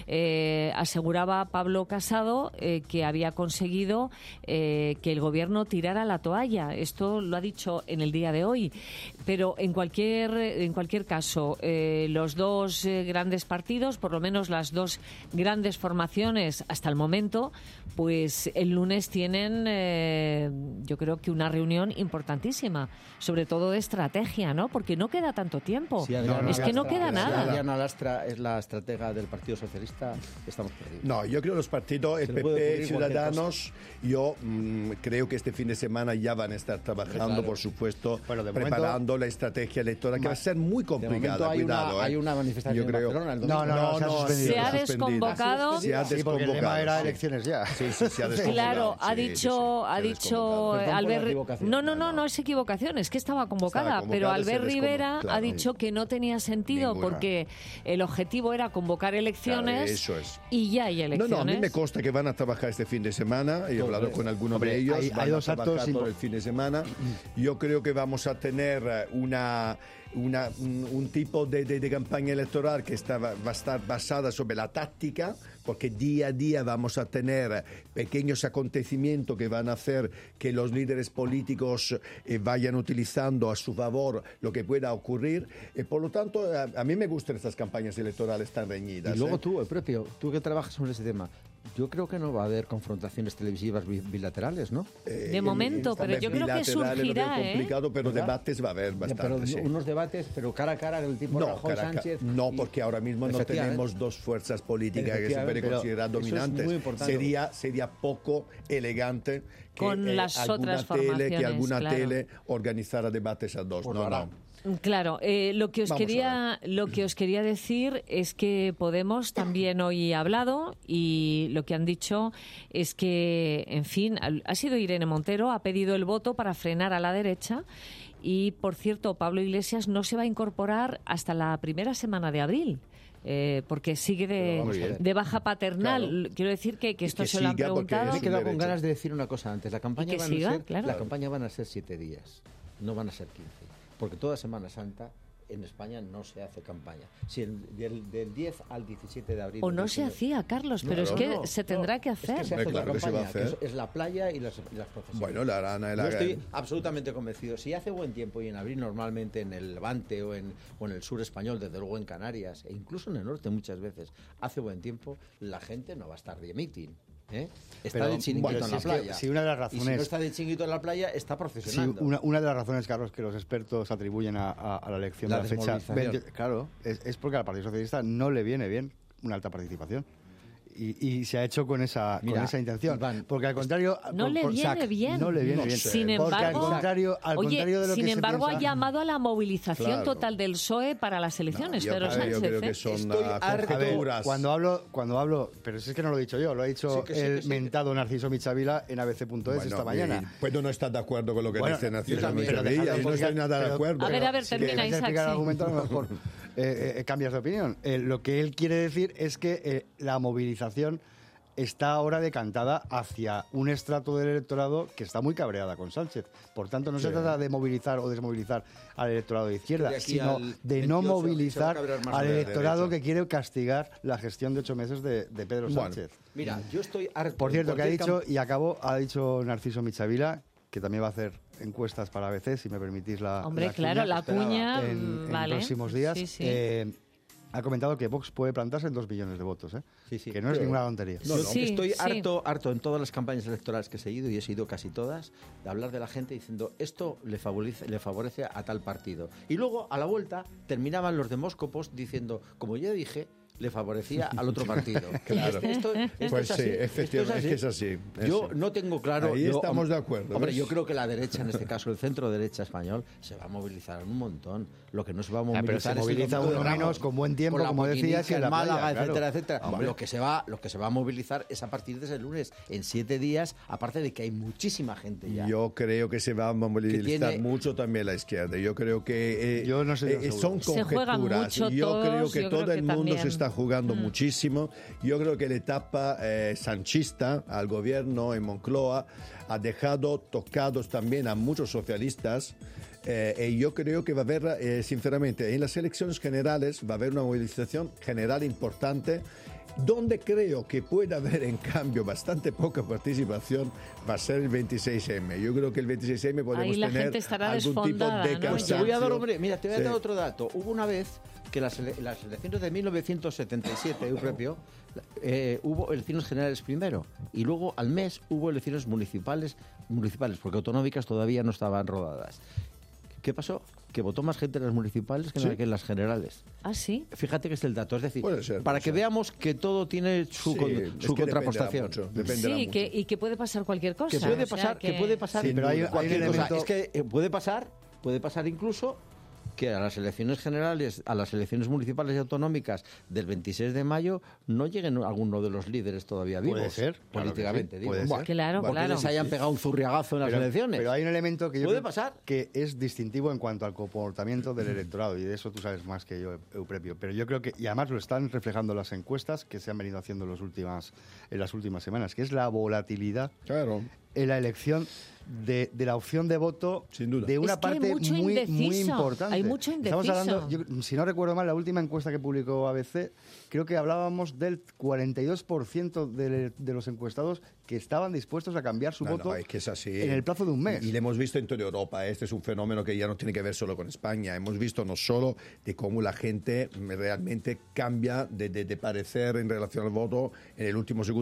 Eh, aseguraba Pablo Casado eh, que había conseguido eh, que el gobierno tirara la toalla. Esto lo ha dicho en el día de hoy. Pero en cualquier, en cualquier caso, eh, los dos eh, grandes partidos, por lo menos las dos grandes formaciones hasta el momento, pues el lunes tienen, eh, yo creo que una reunión importantísima, sobre todo de estrategia, ¿no? Porque no queda tanto tiempo. Si Adriana es que no Lastra- queda si nada. Adriana Lastra es la estratega del Partido Socialista, estamos perdidos. No, yo creo que los partidos, el Se le P puede P, ocurrir cualquier Ciudadanos, yo mm, creo que este fin de semana ya van a estar trabajando, Claro. por supuesto, Bueno, de preparando la estrategia electoral, que va a ser muy De complicada, momento hay cuidado. una, ¿eh? hay una manifestación Yo creo- en Barcelona el No, domingo. no, no, se ha suspendido. Se ha suspendida. desconvocado. Se ha Sí, porque el lema desconvocado, era sí. elecciones ya. Sí, sí, se ha desconvocado. Claro, ha sí, sí, dicho, sí, ha se dicho desconvocado. eh, Perdón por la Albert. equivocación. No, no, No, no, no. no es equivocación, es que estaba convocada, Estaba pero convocada, se Albert desconvo- Rivera ha claro. dicho que no tenía sentido Ninguna. porque el objetivo era convocar elecciones Claro, eso es. y ya hay No, elecciones. no, a mí me consta que van a trabajar este fin de semana. He hablado con algunos Hombre, de ellos. hay- van hay a dos trabajar actos todo impo- el fin de semana. Yo creo que vamos a tener eh, una, una, un, un tipo de, de- de campaña electoral que está, va a estar basada sobre la táctica, porque día a día vamos a tener pequeños acontecimientos que van a hacer que los líderes políticos eh, vayan utilizando a su favor lo que pueda ocurrir. Y por lo tanto, a, a mí me gustan estas campañas electorales tan reñidas. Y luego ¿eh? tú, el propio, tú que trabajas sobre ese tema, yo creo que no va a haber confrontaciones televisivas bi- bilaterales, ¿no? Eh, De en- momento, en pero yo creo que bilaterales lo veo surgirá, ¿eh? complicado, pero ¿Verdad? debates va a haber Ya, bastante, pero sí. unos debates, pero cara a cara del tipo No, Rajoy cara a cara- Sánchez. no, y- porque ahora mismo no Efectivamente. tenemos dos fuerzas políticas que se Efectivamente, pueden pero considerar eso es dominantes. muy importante. Sería, sería poco elegante que Con eh, las alguna otras tele, que formaciones, alguna claro. tele organizara debates a dos. Pues no, lo hará. no. Claro, eh, lo que os Vamos a quería lo que os quería decir es que Podemos también hoy ha hablado y lo que han dicho es que, en fin, ha sido Irene Montero, ha pedido el voto para frenar a la derecha y, por cierto, Pablo Iglesias no se va a incorporar hasta la primera semana de abril. Eh, porque sigue de, de baja paternal. Claro. Quiero decir que, que esto que se lo han preguntado. Me he quedado con ganas de decir una cosa antes. La campaña, que van, siga, a ser, claro. la campaña van a ser siete días, no van a ser quince. Porque toda Semana Santa en España no se hace campaña. Si el, del, del diez al diecisiete de abril... O no se hacía, Carlos, pero no, es que no, se tendrá no, que hacer. Es que se hace claro la que se va a campaña, hacer. que es, es la playa y las, y las procesiones. Bueno, la arana y la Yo estoy absolutamente convencido. Si hace buen tiempo y en abril normalmente en el Levante o en, o en el sur español, desde luego en Canarias, e incluso en el norte muchas veces, hace buen tiempo, la gente no va a estar de meeting. ¿Eh? Está Pero, de chinguito bueno, en si la es que- playa. si una de las Y si razones- no está de chinguito en la playa, está Sí, procesionando. una, una de las razones, Carlos, que los expertos atribuyen a, a- a la elección La de la fecha desmovilización. veinte, claro, es, es porque al Partido Socialista no le viene bien una alta participación. Y, y se ha hecho con esa, Mira, con esa intención. Iván, porque al contrario... No por- le por- viene Sac, bien. No le viene No bien. sé. Sin porque al embargo- contrario, al Oye, contrario de lo sin que embargo, se piensa... ha llamado a la movilización Claro. total del P S O E para las elecciones, yo, Pedro a ver, Sánchez. yo creo ¿eh? que son Estoy ah, harto. A ver, conjeturas. cuando hablo, cuando hablo, pero si es que no lo he dicho yo, lo ha dicho Sí, que sí, el que sí. mentado Narciso Michavila en a b c punto es Bueno, esta mañana. y- Pues no estás de acuerdo con lo que Bueno, dice yo Narciso también, pero Michavilla. dejadlo Yo no estoy explicar, nada de pero- acuerdo. A ver, a ver, Si termina, dejáis de Isaac, explicar el sí. argumento, a lo mejor eh, eh, cambias de opinión. Eh, lo que él quiere decir es que eh, la movilización está ahora decantada hacia un estrato del electorado que está muy cabreada con Sánchez. Por tanto, no se trata de movilizar o desmovilizar al electorado de izquierda, De aquí sino al de no veintiocho se va a movilizar cabrear más al de electorado derecha. que quiere castigar la gestión de ocho meses de, de Pedro Bueno. Sánchez. Mira, yo estoy harto. Por cierto, en que ha cualquier dicho, camp- y acabo, ha dicho Narciso Michavila, que también va a hacer encuestas para A B C, si me permitís la Hombre, la claro, la cuña, en, mm, en vale. próximos días. Sí, sí. Eh, ha comentado que Vox puede plantarse en dos millones de votos, ¿eh? Sí, sí. Que no es Sí. ninguna tontería. No, Yo no. Sí, estoy sí. harto, harto en todas las campañas electorales que he seguido, y he seguido casi todas, de hablar de la gente diciendo esto le favorece, le favorece a tal partido. Y luego, a la vuelta, terminaban los demóscopos diciendo, como ya dije, le favorecía al otro partido. Claro. Esto, esto Pues es así, sí, esto efectivamente, es que es así, es Yo así. no tengo claro... Ahí yo, estamos hom- de acuerdo, Hombre, ¿ves? yo creo que la derecha, en este caso el centro derecha español, se va a movilizar un montón. Lo que no se va a Ah, movilizar pero se es el moviliza domingo de uno Ramos, menos, con buen tiempo, con la como decías, Boquinica y en la Málaga, playa, claro. etcétera, etcétera. Hombre. Lo que se va, lo que se va a movilizar es a partir de ese lunes, en siete días, aparte de que hay muchísima gente ya. Yo creo que se va a movilizar tiene- mucho también la izquierda. Yo creo que eh, Yo no estoy eh, seguro. son Se juegan conjeturas. mucho yo todos, creo que yo todo creo el que mundo también. se está jugando Mm. muchísimo. Yo creo que la etapa eh, sanchista al gobierno en Moncloa ha dejado tocados también a muchos socialistas. Eh, y yo creo que va a haber, eh, sinceramente, en las elecciones generales va a haber una movilización general importante. Donde creo que puede haber, en cambio, bastante poca participación va a ser el veintiséis eme. Yo creo que el veintiséis eme podemos Ahí la tener gente estará algún tipo desfondada, de ¿no? Te cansancio. voy a dar, hombre, mira, te voy a Sí. dar otro dato. Hubo una vez que las, ele- las elecciones de mil novecientos setenta y siete, Eusebio, eh, hubo elecciones generales primero y luego al mes hubo elecciones municipales, municipales porque autonómicas todavía no estaban rodadas. ¿Qué pasó? Que votó más gente en las municipales que en Sí. la- que en las generales. Ah, sí. Fíjate que es el dato. Es decir, Puede ser, para puede que ser. veamos que todo tiene su, Sí, con- es su que dependerá contrapostación. mucho, dependerá Sí, mucho. que, y que puede pasar cualquier cosa. Que puede o sea, pasar, que... puede pasar, Sin pero hay- duda. hay cualquier un cosa. elemento- Es que eh, puede pasar, puede pasar incluso que a las elecciones generales, a las elecciones municipales y autonómicas del veintiséis de mayo no lleguen alguno de los líderes todavía vivos. Puede ser, claro que políticamente, sí, digo. puede ser. Claro, Porque claro. les hayan pegado un zurriagazo en las Pero, elecciones. pero hay un elemento que yo ¿Puede creo pasar? que es distintivo en cuanto al comportamiento del electorado, y de eso tú sabes más que yo, Euprepio. Pero yo creo que, y además lo están reflejando las encuestas que se han venido haciendo en, los últimas, en las últimas semanas, que es la volatilidad Claro. en la elección de, de la opción de voto Sin duda. de una Es que hay parte mucho muy, muy indeciso, importante. hay mucho Estamos indeciso. hablando, yo- si no recuerdo mal, la última encuesta que publicó A B C, creo que hablábamos del cuarenta y dos por ciento de, de los encuestados que estaban dispuestos a cambiar su No, voto no, es que es así. en el plazo de un mes. Y lo hemos visto en toda Europa. Este es un fenómeno que ya no tiene que ver solo con España. Hemos visto no solo de cómo la gente realmente cambia de, de, de parecer en relación al voto en el último segundo,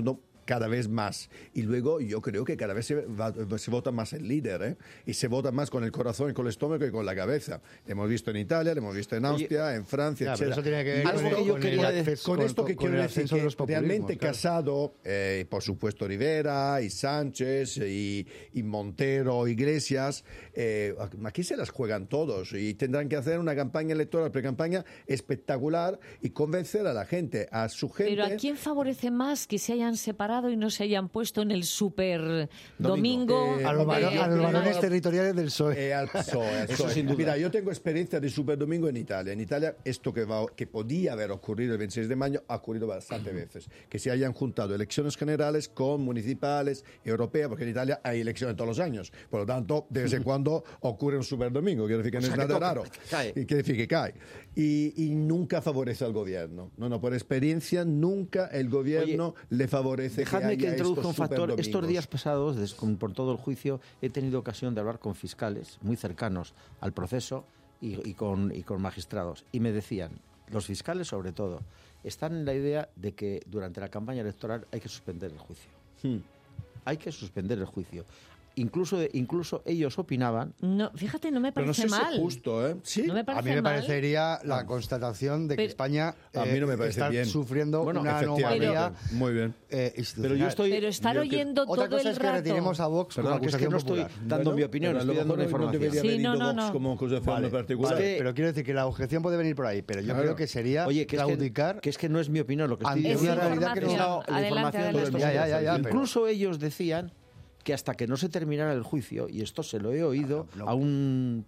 cada vez más. Y luego yo creo que cada vez se, va, se vota más el líder, ¿eh? Y se vota más con el corazón y con el estómago y con la cabeza. Lo hemos visto en Italia, lo hemos visto en Austria, Oye, en Francia, ya, etcétera. Eso tiene que ver con, con, esto, el, con, quería, el acceso, con esto con, que con quiero el decir de los que realmente claro. Casado, eh, por supuesto Rivera y Sánchez y, y Montero, Iglesias, eh, aquí se las juegan todos y tendrán que hacer una campaña electoral, pre-campaña espectacular y convencer a la gente, a su gente. Pero ¿a quién favorece más que se hayan separado y no se hayan puesto en el super domingo? Eh, a los, de, a los varones territoriales del P S O E. Eh, al P S O E, al P S O E. Mira, yo tengo experiencia de super domingo en Italia. En Italia esto que, va, que podía haber ocurrido el veintiséis de mayo ha ocurrido bastantes veces. Que se hayan juntado elecciones generales con municipales, europeas, porque en Italia hay elecciones todos los años. Por lo tanto, de vez en cuando ocurre un super domingo. Quiere decir que o no sea, es nada raro. Cae. Y quiere decir que cae. Y, y nunca favorece al gobierno. No, no, por experiencia, nunca el gobierno Oye, le favorece. Dejadme que, que introduzca un factor. Domingos. Estos días pasados, des, con, por todo el juicio, he tenido ocasión de hablar con fiscales muy cercanos al proceso y, y, con, y con magistrados. Y me decían, los fiscales sobre todo, están en la idea de que durante la campaña electoral hay que suspender el juicio. Hmm. Hay que suspender el juicio. Incluso, incluso ellos opinaban. No, fíjate, no me parece pero no sé mal. Si es justo, ¿eh? ¿Sí? No me parece a mí me mal. parecería la no. constatación de que pero, España eh, a mí no me parece está bien. sufriendo bueno, una anomalía. Muy bien. Eh, pero yo estoy. Pero estar oyendo todo el rato. Otra cosa es que retiremos a Vox Perdón, como es que no estoy popular. dando bueno, mi opinión, estoy dando una información. No debería sí, haber no, ido no, Vox no. como acusación vale, particular. Vale, pero quiero decir que la objeción puede venir por ahí, pero yo claro. creo que sería Oye, que claudicar. Es que, que es que no es mi opinión lo que estoy diciendo. Es una realidad que no la información de estos. Ya, ya, ya, ya, incluso ellos decían que hasta que no se terminara el juicio, y esto se lo he oído no, no. a un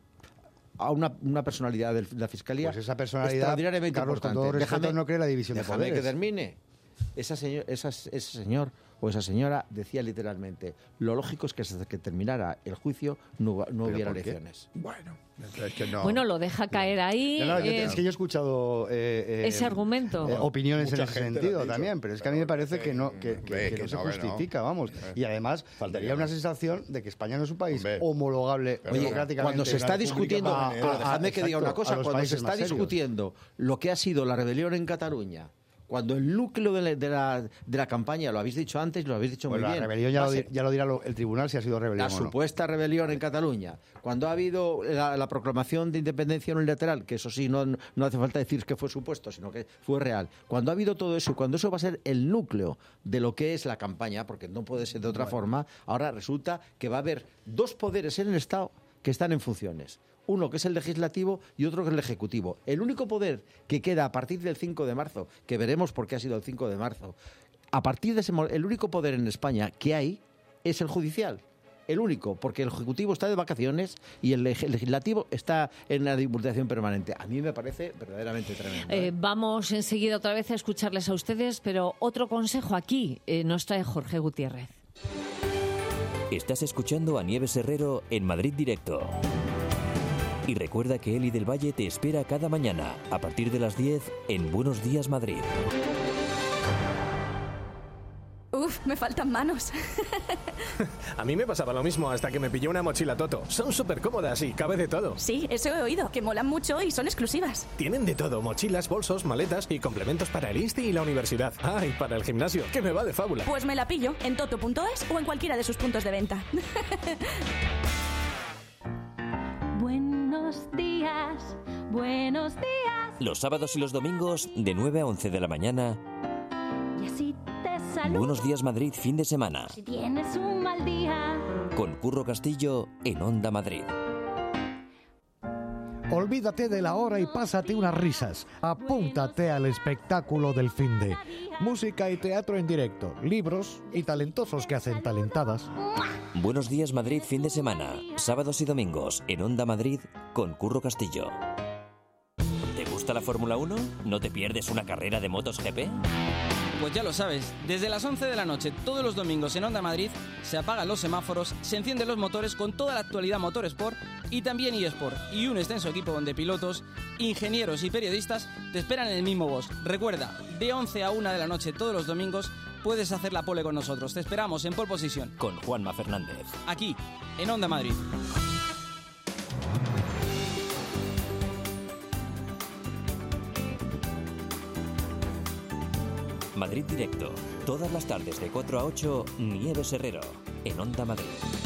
a una, una personalidad de la Fiscalía pues esa personalidad, extraordinariamente Carlos, importante. Con todo respeto, déjame, no cree la división de déjame poderes. que termine. Esa señor, esa, ese señor o esa señora decía literalmente, lo lógico es que hasta que terminara el juicio no, no hubiera elecciones. Bueno, es que no. Bueno, lo deja caer ahí. No, no, eh, es que yo he escuchado eh, eh, ese argumento. Eh, opiniones Mucha en ese gente sentido también, pero es que a mí me parece que no, que, que, Ve, que que no se no, justifica, no. vamos. Y además, daría una sensación de que España no es un país Hombre. homologable Oye, democráticamente. Cuando se está discutiendo, a, a, dejadme que diga una cosa, cuando se está discutiendo lo que ha sido la rebelión en Cataluña, cuando el núcleo de la, de, la, de la campaña, lo habéis dicho antes, lo habéis dicho pues muy la bien. La rebelión ya lo, di, ya lo dirá lo, el tribunal si ha sido rebelión. La o no. supuesta rebelión en Cataluña, cuando ha habido la, la proclamación de independencia unilateral, que eso sí, no, no hace falta decir que fue supuesto, sino que fue real. Cuando ha habido todo eso, cuando eso va a ser el núcleo de lo que es la campaña, porque no puede ser de otra bueno. forma, ahora resulta que va a haber dos poderes en el Estado que están en funciones. Uno que es el legislativo y otro que es el ejecutivo. El único poder que queda a partir del cinco de marzo, que veremos por qué ha sido el cinco de marzo, a partir de ese el único poder en España que hay es el judicial. El único, porque el ejecutivo está de vacaciones y el legislativo está en la diputación permanente. A mí me parece verdaderamente tremendo. Eh, vamos enseguida otra vez a escucharles a ustedes, pero otro consejo aquí eh, nos trae Jorge Gutiérrez. Estás escuchando a Nieves Herrero en Madrid Directo. Y recuerda que Eli del Valle te espera cada mañana, a partir de las diez, en Buenos Días Madrid. Uf, me faltan manos. A mí me pasaba lo mismo hasta que me pilló una mochila Toto. Son súper cómodas y cabe de todo. Sí, eso he oído, que molan mucho y son exclusivas. Tienen de todo, mochilas, bolsos, maletas y complementos para el insti y la universidad. Ah, y para el gimnasio, que me va de fábula. Pues me la pillo en toto punto es o en cualquiera de sus puntos de venta. Buenos días, buenos días. Los sábados y los domingos, de nueve a once de la mañana. Y así te saludo. Buenos Días Madrid, fin de semana. Si tienes un mal día. Con Curro Castillo en Onda Madrid. Olvídate de la hora y pásate unas risas. Apúntate al espectáculo del finde. Música y teatro en directo, libros y talentosos que hacen talentadas. Buenos Días Madrid, fin de semana. Sábados y domingos en Onda Madrid con Curro Castillo. ¿Te gusta la Fórmula uno? ¿No te pierdes una carrera de motos G P? Pues ya lo sabes, desde las once de la noche todos los domingos en Onda Madrid se apagan los semáforos, se encienden los motores con toda la actualidad Motorsport y también eSport y un extenso equipo donde pilotos, ingenieros y periodistas te esperan en el mismo box. Recuerda, de once a una de la noche todos los domingos puedes hacer la pole con nosotros. Te esperamos en Pole Position con Juanma Fernández. Aquí, en Onda Madrid. Madrid Directo. Todas las tardes de cuatro a ocho, Nieves Herrero, en Onda Madrid.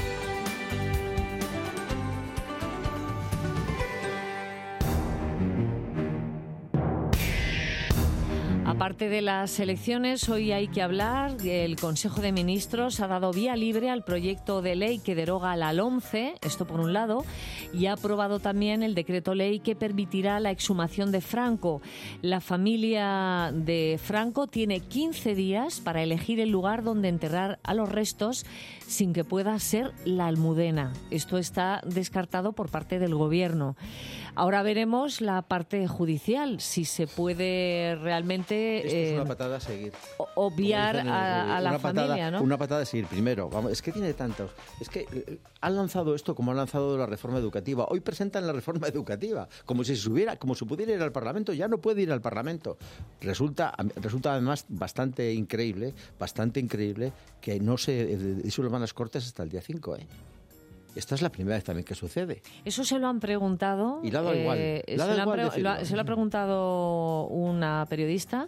Aparte de las elecciones, hoy hay que hablar. El Consejo de Ministros ha dado vía libre al proyecto de ley que deroga la LOMCE, esto por un lado, y ha aprobado también el decreto ley que permitirá la exhumación de Franco. La familia de Franco tiene quince días para elegir el lugar donde enterrar a los restos sin que pueda ser la Almudena. Esto está descartado por parte del Gobierno. Ahora veremos la parte judicial, si se puede realmente Esto es una patada a seguir. obviar a, a la una patada, familia, ¿no? Una patada a seguir. Primero, vamos, es que tiene tantos. Es que eh, han lanzado esto como han lanzado la reforma educativa. Hoy presentan la reforma educativa como si se subiera, como si pudiera ir al Parlamento. Ya no puede ir al Parlamento. Resulta, resulta además bastante increíble, bastante increíble que no se disuelvan las Cortes hasta el día cinco, ¿eh? Esta es la primera vez también que sucede. Eso se lo han preguntado. Y le ha dado igual. eh, Le ha se, dado lo han igual pre- decirlo. lo ha- se lo ha preguntado una periodista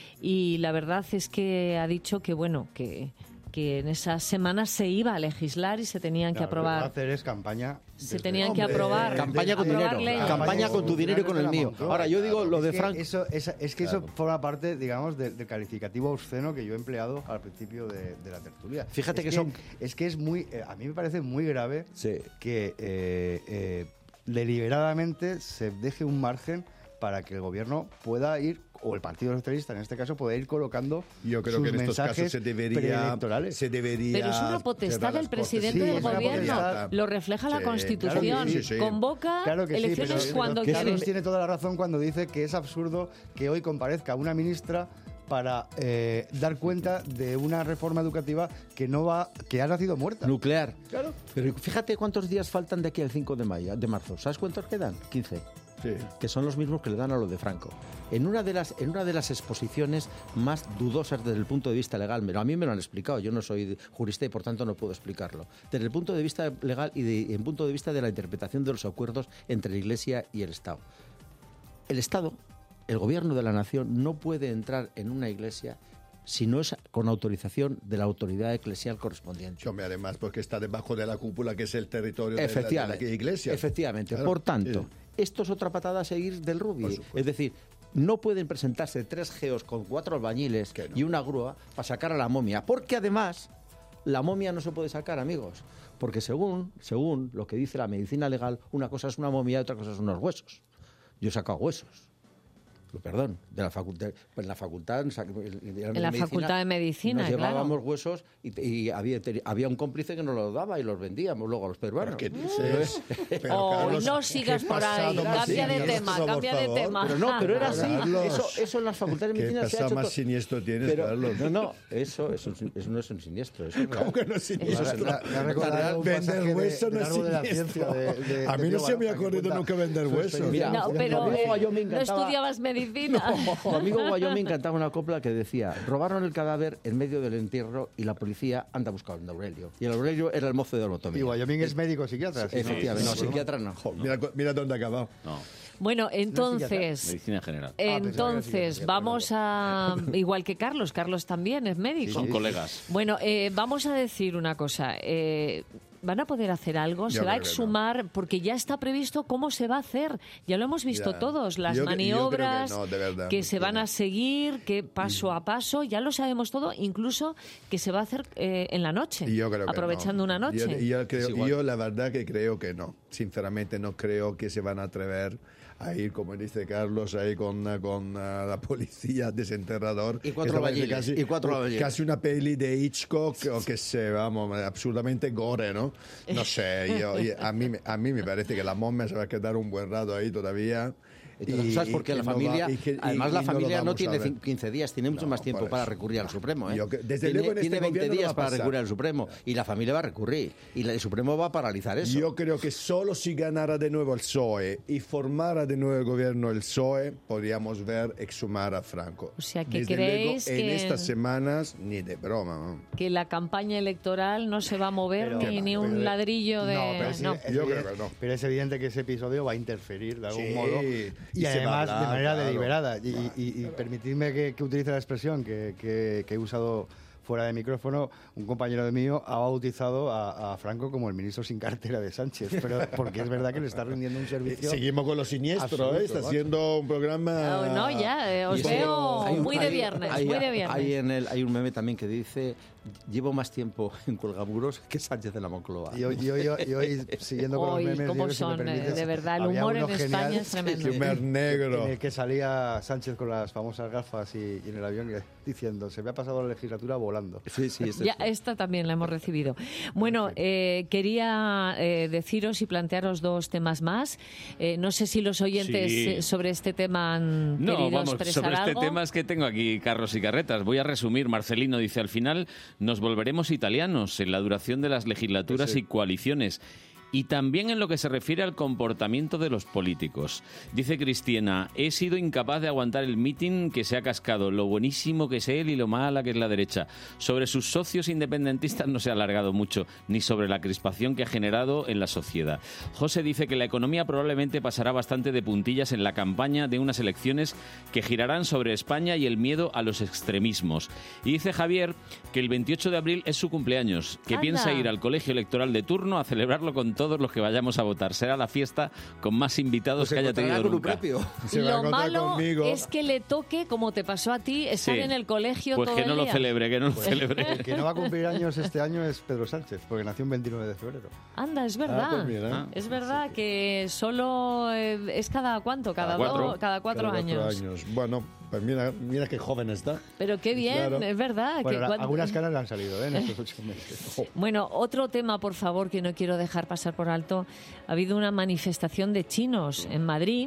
y la verdad es que ha dicho que, bueno, que, que en esas semanas se iba a legislar y se tenían que Claro, Lo que va a aprobar. hacer es campaña. Se tenían que aprobar. Campaña con aprobar dinero. leyes. Campaña con tu dinero y con el mío. Ahora, yo digo lo Es de que Franco. Eso, esa- es que eso forma parte, digamos, de- del calificativo obsceno que yo he empleado al principio de, de la tertulia. Fíjate Es que son- Es que es muy... eh, a mí me parece muy grave que eh, eh, deliberadamente se deje un margen para que el gobierno pueda ir, o el Partido Socialista en este caso, pueda ir colocando Yo creo sus que en estos mensajes casos se debería, preelectorales. se debería Pero es una potestad cerrar del las Cortes. presidente Sí, del es una Gobierno. potestad. Lo refleja la Sí, Constitución. claro que sí, sí. Convoca Claro que sí, elecciones pero cuando Carlos quiere. tiene toda la razón cuando dice que es absurdo que hoy comparezca una ministra para eh, dar cuenta de una reforma educativa que no va, que ha nacido muerta. Nuclear. Claro. Pero fíjate cuántos días faltan de aquí al cinco de mayo, de marzo. ¿Sabes cuántos quedan? quince. Sí. Que son los mismos que le dan a lo de Franco. En una de las en una de las exposiciones más dudosas desde el punto de vista legal, pero a mí me lo han explicado, yo no soy jurista y por tanto no puedo explicarlo. Desde el punto de vista legal y de, en punto de vista de la interpretación de los acuerdos entre la Iglesia y el Estado. El Estado, el gobierno de la nación, no puede entrar en una iglesia si no es con autorización de la autoridad eclesial correspondiente. Hombre, además, porque está debajo de la cúpula, que es el territorio de la, de Efectivamente. la iglesia. Efectivamente. Claro. Por tanto, Sí. esto es otra patada a seguir del Rubi. Es decir, no pueden presentarse tres geos con cuatro albañiles y una grúa para sacar a la momia. Porque además, la momia no se puede sacar, amigos. Porque según, según lo que dice la medicina legal, una cosa es una momia y otra cosa son unos huesos. Yo he sacado huesos. Perdón, de la facultad, en la facultad, en En la facultad de medicina, nos claro. llevábamos huesos y, y había, había un cómplice que nos los daba y los vendíamos luego a los peruanos. ¿Qué dices? Pero, Oh, Carlos, no sigas qué por ahí, pasado más cambia de siniestro, tema, por cambia de favor. tema. Pero no, pero era así. Carlos, Eso, eso en las facultades de ¿qué medicina se ha pasado hecho más todo. siniestro tienes, Pero- Carlos? No, no, eso, eso, es- eso no es un siniestro. Eso ¿Cómo que no es siniestro? Eso es- Me ha- me ha recordado un Vender pasaje hueso de- no del es árbol de la siniestro. ciencia de- de- A mí de no Tío se me ha Baraja, que ocurrido cuenta nunca vender su hueso. experiencia. Mira, No, pero tu amigo eh, Wyoming no cantaba- estudiabas medicina. Tu amigo Wyoming cantaba una copla que decía: robaron el cadáver en medio del entierro y la policía anda buscando a Aurelio. Y el Aurelio era el mozo de Olotomía. Y Wyoming es médico psiquiatra. ¿sí? Efectivamente, no, Sí, sí, psiquiatra no. Jo, mira, mira dónde ha acabado. No, Bueno, entonces, medicina general. entonces vamos a, igual que Carlos, Carlos también es médico. Son colegas. Bueno, eh, vamos a decir una cosa. Eh, ¿Van a poder hacer algo? Yo ¿Se va a creo que exhumar? Porque ya está previsto cómo se va a hacer. Ya lo hemos visto Ya. todos. Las Yo que- yo creo que maniobras no, de verdad, que no se van a seguir, que paso a paso, ya lo sabemos todo, incluso que se va a hacer eh, en la noche, Y yo creo que aprovechando no. una noche. Yo, yo creo- Es igual. yo la verdad que creo que no. Sinceramente no creo que se van a atrever a ir, como dice Carlos, ahí con, con uh, la policía desenterrador. Y cuatro Esto parece albañiles, casi, y cuatro albañiles. casi una peli de Hitchcock o que se, vamos, absolutamente gore, ¿no? No sé, yo, y a, mí, me- a mí me parece que la momia se va a quedar un buen rato ahí todavía. Y, ¿Sabes por qué? y La no va- familia, y que- y- además y la no lo familia no, vamos a tiene ver. cin- quince días, tiene mucho No, más tiempo por para eso. recurrir al Supremo. ¿eh? Yo que- desde tiene luego en este tiene veinte gobierno no va días a para pasar. recurrir al Supremo y la familia va a recurrir y la- el Supremo va a paralizar eso. Yo creo que solo si ganara de nuevo el P S O E y formara de nuevo el gobierno el P S O E, podríamos ver exhumar a Franco. O sea, que Desde creéis luego, en que- estas semanas, ni de broma. ¿no? Que la campaña electoral no se va a mover Pero- ni, ni un pero- ladrillo de... No, pero, sí, no. es Yo evidente- creo que no. pero es evidente que ese episodio va a interferir de algún Sí, modo Y, y se va a además hablar, de manera claro. deliberada. Y, y, y permitidme que, que utilice la expresión que, que, que he usado fuera de micrófono, un compañero de mío ha bautizado a, a Franco como el ministro sin cartera de Sánchez, pero porque es verdad que le está rindiendo un servicio. Seguimos con lo siniestro, absoluto, ¿eh? Está ¿vale? haciendo un programa... No, no, ya, eh, os Y ese- veo hay un- muy de hay- viernes, hay- muy de viernes. Hay, en el, hay un meme también que dice: llevo más tiempo en Cuelgamuros que Sánchez en la Moncloa. Y hoy, y hoy, y hoy, siguiendo con Hoy, los memes, ¿cómo Diego, si me son? permites, De verdad, el había humor uno en genial, España es tremendo. El humor negro. En el que salía Sánchez con las famosas gafas y, y en el avión y diciendo: se me ha pasado la legislatura volando. Sí, sí, es Ya, esta también la hemos recibido. Bueno, eh, quería eh, deciros y plantearos dos temas más. Eh, no sé si los oyentes Sí. eh, sobre este tema han No, querido vamos, expresar sobre este algo. tema es que tengo aquí carros y carretas. Voy a resumir. Marcelino dice, al final nos volveremos italianos en la duración de las legislaturas Sí. y coaliciones. Y también en lo que se refiere al comportamiento de los políticos. Dice Cristina, he sido incapaz de aguantar el mitin que se ha cascado, lo buenísimo que es él y lo mala que es la derecha. Sobre sus socios independentistas no se ha alargado mucho, ni sobre la crispación que ha generado en la sociedad. José dice que la economía probablemente pasará bastante de puntillas en la campaña de unas elecciones que girarán sobre España y el miedo a los extremismos. Y dice Javier que el veintiocho de abril es su cumpleaños, que Anda. piensa ir al colegio electoral de turno a celebrarlo con todos los que vayamos a votar. Será la fiesta con más invitados que haya tenido nunca. Lo malo es que le toque, como te pasó a ti, estar Sí. en el colegio Pues todo que el no lo día. celebre, que no lo Pues, celebre. el que no va a cumplir años este año es Pedro Sánchez, porque nació un veintinueve de febrero. Anda, es verdad. Ah, pues mira. Es verdad que solo eh, es cada cuánto, cada, Cada dos, cuatro. cada cuatro Cada cuatro años. años. Bueno, pues mira, mira qué joven está. Pero qué bien, Claro. es verdad. Bueno, que la- cuando- algunas caras le han salido ¿eh? en estos ocho meses. Bueno, otro tema, por favor, que no quiero dejar pasar por alto. Ha habido una manifestación de chinos en Madrid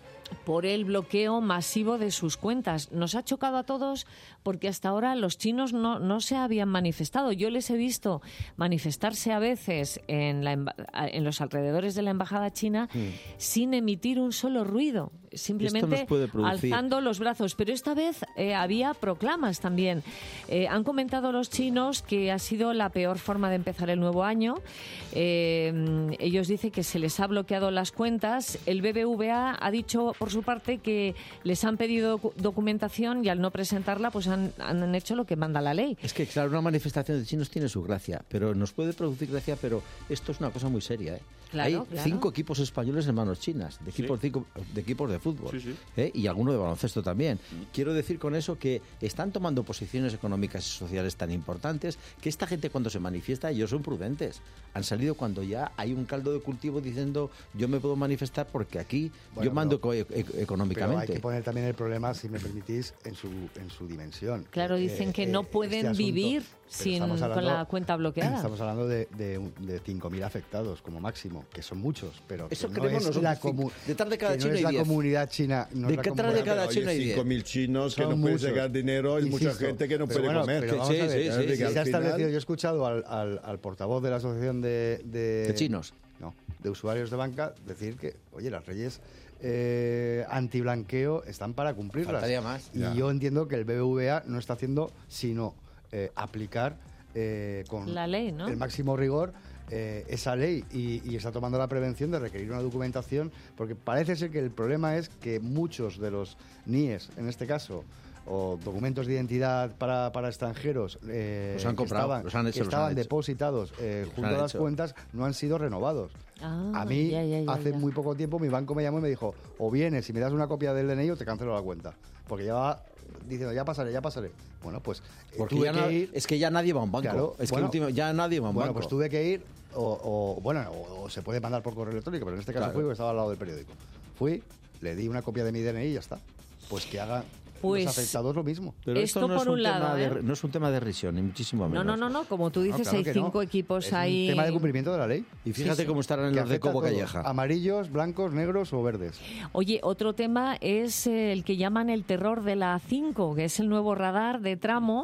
por el bloqueo masivo de sus cuentas. Nos ha chocado a todos porque hasta ahora los chinos no, no se habían manifestado. Yo les he visto manifestarse a veces en, la emba- en los alrededores de la embajada china sin emitir un solo ruido, simplemente nos puede producir- alzando los brazos. Pero esta vez eh, había proclamas también. Eh, han comentado los chinos que ha sido la peor forma de empezar el nuevo año. Eh, ellos dicen que se les ha bloqueado las cuentas. El B B V A ha dicho, por su parte, que les han pedido docu- documentación y al no presentarla, pues han, han hecho lo que manda la ley. Es que, claro, una manifestación de chinos tiene su gracia, pero nos puede producir gracia, pero esto es una cosa muy seria, ¿eh? Claro, Hay claro. cinco equipos españoles en manos chinas, de equipos, cinco- de, equipos de fútbol, Sí, sí. ¿eh? Y alguno de baloncesto también. Quiero decir con eso que están tomando posiciones económicas y sociales tan importantes que esta gente, cuando se manifiesta, ellos son prudentes. Han salido cuando ya hay un caldo de cultivo diciendo yo me puedo manifestar porque aquí Bueno, yo mando pero- eco- e- Pero económicamente. hay que poner también el problema, si me permitís, en su, en su dimensión. Claro, Eh, dicen que eh, no este pueden asunto- vivir pero sin, estamos con hablando- la cuenta bloqueada. Estamos hablando de, de, un- de cinco mil afectados como máximo, que son muchos, pero Eso que no creemos es nosotros, la, cinco. comu- Detrás de cada que no chino es hay la diez. comunidad china. No es la Detrás de comunidad- cada Pero chino hay oye, diez. cinco mil chinos que Son no pueden muchos. sacar dinero y mucha Insisto, gente que no pero puede bueno, comer. pero vamos Sí, a ver, sí, Claro, sí, que sí. al se ha final- establecido, yo he escuchado al, al- al portavoz de la Asociación de, de, De chinos. No, de usuarios de banca decir que, oye, las leyes eh, antiblanqueo están para cumplirlas. Faltaría más. Y Ya. yo entiendo que el B B V A no está haciendo sino eh, aplicar eh, con La ley, ¿no? el máximo rigor eh, esa ley y, y está tomando la prevención de requerir una documentación, porque parece ser que el problema es que muchos de los N I Es, en este caso, o documentos de identidad para, para extranjeros eh, Los han que comprado, estaban, los han hecho, que los han estaban hecho. depositados eh, Los junto han a las hecho. cuentas, no han sido renovados. Ah, A mí, ya, ya, ya, hace ya. muy poco tiempo, mi banco me llamó y me dijo, o vienes y me das una copia del D N I o te cancelo la cuenta. Porque ya va diciendo, ya pasaré, ya pasaré. Bueno, pues eh, Porque tuve ya no- que ir... es que ya nadie va a un banco. Claro, es bueno, que último- ya nadie va a un bueno, banco. pues tuve que ir, o, o, bueno, o, o se puede mandar por correo electrónico, pero en este caso Claro. fui porque estaba al lado del periódico. Fui, le di una copia de mi D N I y ya está. Pues que hagan Pues, los afectados lo mismo. Pero Esto esto no, por es un un lado, tema ¿eh? de, no es un tema de risión, ni muchísimo No, menos. no, no, no, como tú dices, claro hay que no. cinco equipos Es ahí. un tema de cumplimiento de la ley. Y fíjate Sí, sí. cómo estarán Que los de afecta a Cobo todos, Calleja. Amarillos, blancos, negros o verdes. Oye, otro tema es eh, el que llaman el terror de la A cinco, que es el nuevo radar de tramo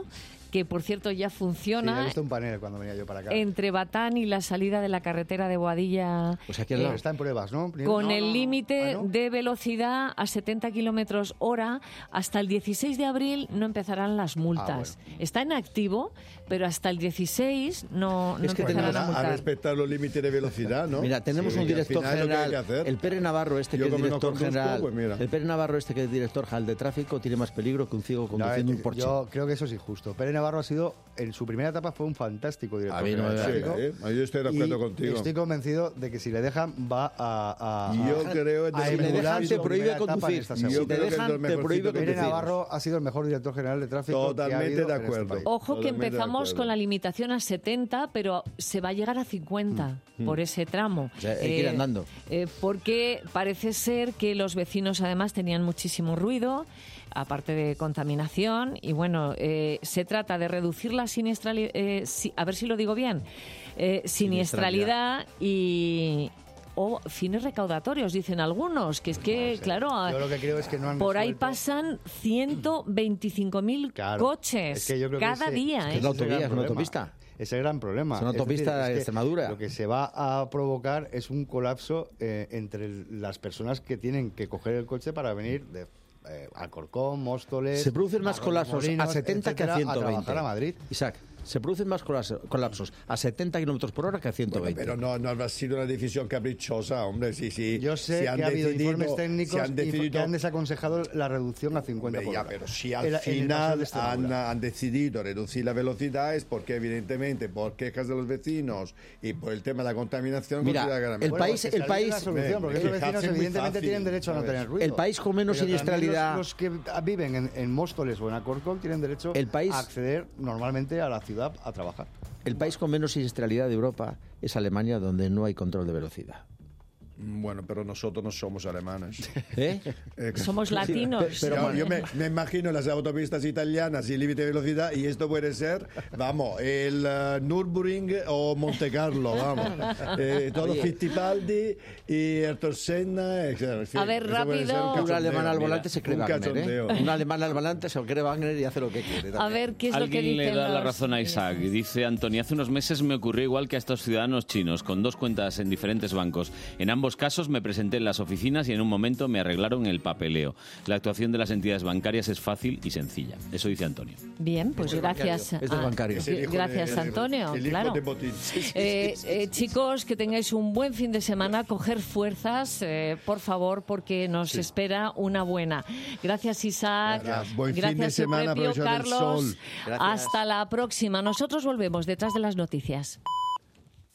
que por cierto ya Sí, funciona he visto un panel cuando venía yo para acá. entre Batán y la salida de la carretera de Boadilla. Pues aquí al lado. Está en pruebas, ¿no? Con No, el no, límite ah, ¿no? de velocidad a setenta kilómetros hora. Hasta el dieciséis de abril no empezarán las multas. Ah, Está en activo, pero hasta el dieciséis no, no Es que empezarán tenemos a a multar. respetar los límites de velocidad, ¿no? Mira, tenemos Sí, un que al director final es lo que hay general, que hacer. el Pere Navarro este Yo que es como no director conduzco, general, pues mira. el Pere Navarro este que es director general de tráfico tiene más peligro que un ciego conduciendo No, un Porsche. Yo creo que eso es injusto. Pere Navarro ha sido, en su primera etapa fue un fantástico director A mí no general me de Sí, tráfico. ¿eh? Ahí yo estoy de acuerdo Y contigo. Estoy convencido de que si le dejan va a, a, Yo a- creo a que Si te emular dejan, su te prohíbe primera etapa en conducir. esta Si segunda. Yo te creo que es dejan, de los te mejorcitos prohíbe que Pere conducir. Navarro ha sido el mejor director general de tráfico que ha Totalmente habido de en este acuerdo. país. Ojo que Totalmente de empezamos acuerdo. con la limitación a setenta, pero se va a llegar a cincuenta Mm. por ese tramo. O sea, hay que ir andando. eh, porque parece ser que los vecinos además tenían muchísimo ruido, aparte de contaminación, y bueno, eh, se trata de reducir la siniestralidad, eh, si- a ver si lo digo bien, eh, siniestralidad y... o fines recaudatorios, dicen algunos, que es que, claro, Yo lo que creo es que no han por ahí resuelto- pasan ciento veinticinco mil Claro. coches Es que yo creo que cada ese- día. es que ¿eh? ese Es la el gran autovía, es una problema. autopista. Es el gran problema. Es una autopista decir, de que Extremadura. Lo que se va a provocar es un colapso eh, entre el- las personas que tienen que coger el coche para venir de eh, Alcorcón, Móstoles... Se producen más Arroyos colapsos a Molinos, setenta que a etcétera, ciento veinte. A trabajar a Madrid. Isaac, se producen más colas- colapsos a setenta kilómetros por hora que a ciento veinte. Pero no, no ha sido una decisión caprichosa, hombre. Sí, sí. Yo sé Si han que ha habido decidido- informes si técnicos han y decidido- que han desaconsejado la reducción a cincuenta Hombre, por ya, hora. pero si al En la- en el paso final de han, Extremadura. han decidido reducir la velocidad es porque evidentemente por quejas de los vecinos y por el tema de la contaminación Mira, considera que era el mejor. país- Porque el salió país- la solución, porque Eh, esos vecinos quejarse es muy evidentemente fácil, tienen derecho a no ¿sabes? tener ruido. El país con menos Pero también siniestralidad- Los, los que viven en, en Móstoles o en Alcorcón tienen derecho El país- a acceder normalmente a la ciudad a trabajar. El país con menos siniestralidad de Europa es Alemania, donde no hay control de velocidad. Bueno, pero nosotros no somos alemanes. ¿Eh? Eh, Somos latinos. Pero yo, yo me, me imagino las autopistas italianas y límite de velocidad y esto puede ser, vamos, el uh, Nürburgring o Monte Carlo, vamos. Eh, todo Oye. Fittipaldi y Ayrton Senna. eh, en fin, A ver, eso puede ser rápido. un Un cachondeo, alemán al mira, volante se cree un Wagner, cachondeo. ¿eh? Un alemán al volante se cree Wagner y hace lo que quiere. A ver, ¿qué es lo que Alguien dicen le da la los- razón a Isaac. Dice Antonio, hace unos meses me ocurrió igual que a estos ciudadanos chinos, con dos cuentas en diferentes bancos. En ambos casos me presenté en las oficinas y en un momento me arreglaron el papeleo. La actuación de las entidades bancarias es fácil y sencilla. Eso dice Antonio. Bien, pues Es del gracias. bancario, es del a- bancario. Es el hijo Gracias, de- Antonio. el hijo claro. de Botín. Sí, sí, Eh, sí, sí, eh, sí. chicos, que tengáis un buen fin de semana, coger fuerzas, eh, por favor, porque nos espera una buena. Gracias, Isaac. Gracias. Buen fin Gracias, de semana, Eupepio, aprovechad el Carlos. sol. Gracias. Hasta la próxima. Nosotros volvemos detrás de las noticias.